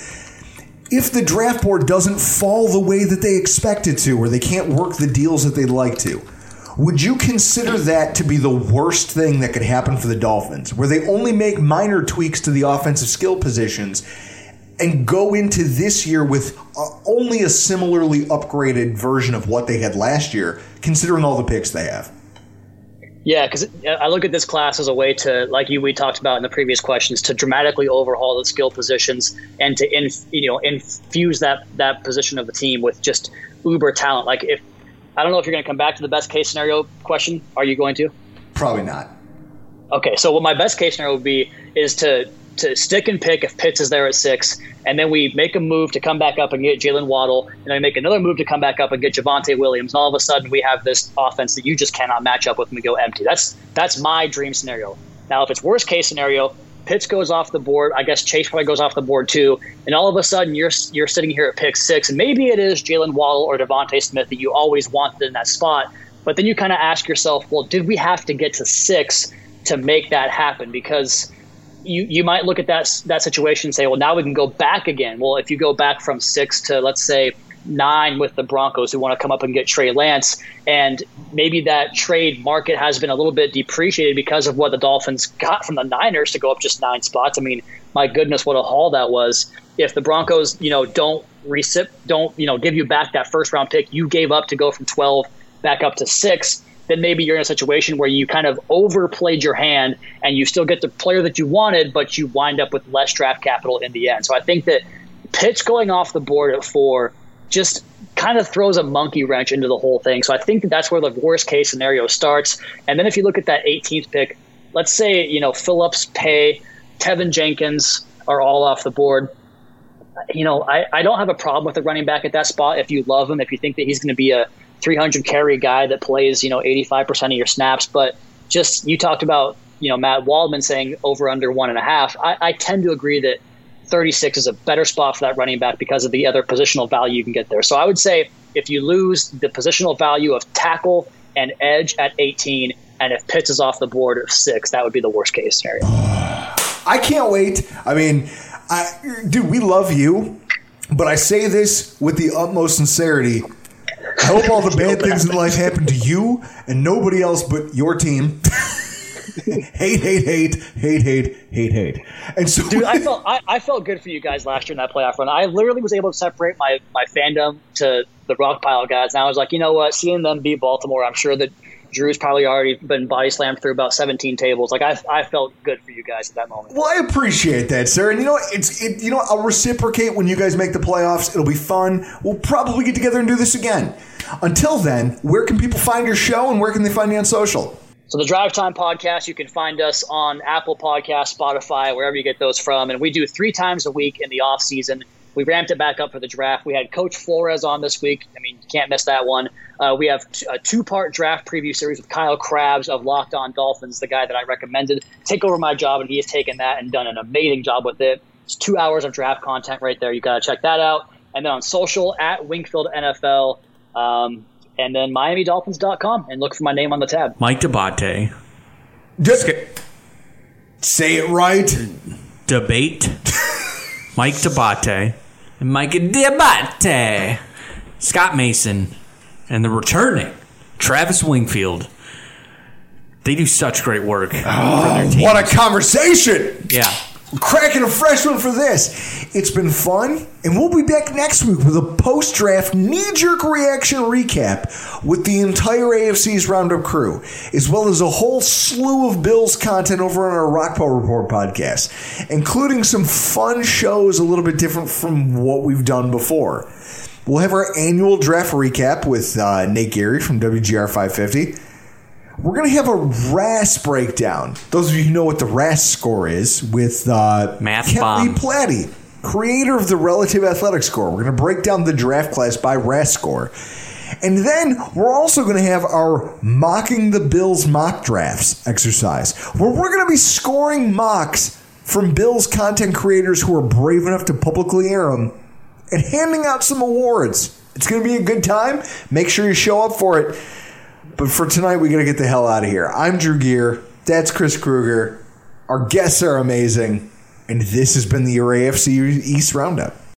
if the draft board doesn't fall the way that they expect it to, or they can't work the deals that they'd like to, would you consider that to be the worst thing that could happen for the Dolphins, where they only make minor tweaks to the offensive skill positions and go into this year with only a similarly upgraded version of what they had last year, considering all the picks they have? Yeah, because I look at this class as a way to, like we talked about in the previous questions, to dramatically overhaul the skill positions and to infuse that position of the team with just uber talent. Like, if I don't know if you're going to come back to the best case scenario question. Are you going to? Probably not. Okay, so what my best case scenario would be is to stick and pick if Pitts is there at 6, and then we make a move to come back up and get Jalen Waddle, and then make another move to come back up and get Javonte Williams, and all of a sudden we have this offense that you just cannot match up with when we go empty. That's my dream scenario. Now, if it's worst case scenario, Pitts goes off the board, I guess Chase probably goes off the board too, and all of a sudden you're sitting here at pick 6, and maybe it is Jalen Waddle or Devontae Smith that you always wanted in that spot, but then you kind of ask yourself, well, did we have to get to 6 to make that happen? Because you might look at that situation and say, well, now we can go back again. Well, if you go back from 6 to, let's say, 9 with the Broncos who want to come up and get Trey Lance, and maybe that trade market has been a little bit depreciated because of what the Dolphins got from the Niners to go up just 9 spots. I mean, my goodness, what a haul that was. If the Broncos, don't give you back that first round pick you gave up to go from 12 back up to 6, then maybe you're in a situation where you kind of overplayed your hand and you still get the player that you wanted, but you wind up with less draft capital in the end. So I think that Pitts going off the board at 4 just kind of throws a monkey wrench into the whole thing. So I think that's where the worst case scenario starts. And then if you look at that 18th pick, let's say, Phillips, Pay, Tevin Jenkins are all off the board. I don't have a problem with the running back at that spot if you love him, if you think that he's going to be a 300 carry guy that plays, 85% of your snaps. But just, you talked about, Matt Waldman saying over under 1.5. I tend to agree that 36 is a better spot for that running back because of the other positional value you can get there. So I would say if you lose the positional value of tackle and edge at 18, and if Pitts is off the board at 6, that would be the worst case scenario. I can't wait. I mean, dude, we love you, but I say this with the utmost sincerity. I hope all the bad things in life happen to you and nobody else but your team. hate. And so, dude, I felt good for you guys last year in that playoff run. I literally was able to separate my fandom to the rock pile guys. And I was like, you know what? Seeing them beat Baltimore, I'm sure that Drew's probably already been body slammed through about 17 tables. Like, I felt good for you guys at that moment. Well, I appreciate that, sir. And I'll reciprocate when you guys make the playoffs. It'll be fun. We'll probably get together and do this again. Until then, where can people find your show and where can they find you on social? So the Drive Time Podcast, you can find us on Apple Podcasts, Spotify, wherever you get those from. And we do 3 times a week in the off season. We ramped it back up for the draft. We had Coach Flores on this week. I mean, you can't miss that one. We have a 2-part draft preview series with Kyle Krabs of Locked On Dolphins, the guy that I recommended take over my job, and he has taken that and done an amazing job with it. It's 2 hours of draft content right there. You got to check that out. And then on social, at Wingfield NFL, and then MiamiDolphins.com, and look for my name on the tab. Mike D'Abate. Say it right. Debate. Mike D'Abate. And Mike D'Abate. Scott Mason. And the returning Travis Wingfield. They do such great work. Oh, what a conversation. Yeah. We're cracking a fresh one for this. It's been fun, and we'll be back next week with a post-draft knee-jerk reaction recap with the entire AFC's Roundup crew, as well as a whole slew of Bills content over on our Rockpile Report podcast, including some fun shows a little bit different from what we've done before. We'll have our annual draft recap with Nate Geary from WGR 550. We're going to have a RAS breakdown. Those of you who know what the RAS score is, with Kent Lee Platty, creator of the Relative Athletic Score. We're going to break down the draft class by RAS score. And then we're also going to have our Mocking the Bills mock drafts exercise, where we're going to be scoring mocks from Bills content creators who are brave enough to publicly air them and handing out some awards. It's going to be a good time. Make sure you show up for it. But for tonight, we got to get the hell out of here. I'm Drew Gear. That's Chris Kruger. Our guests are amazing. And this has been the AFC East Roundup.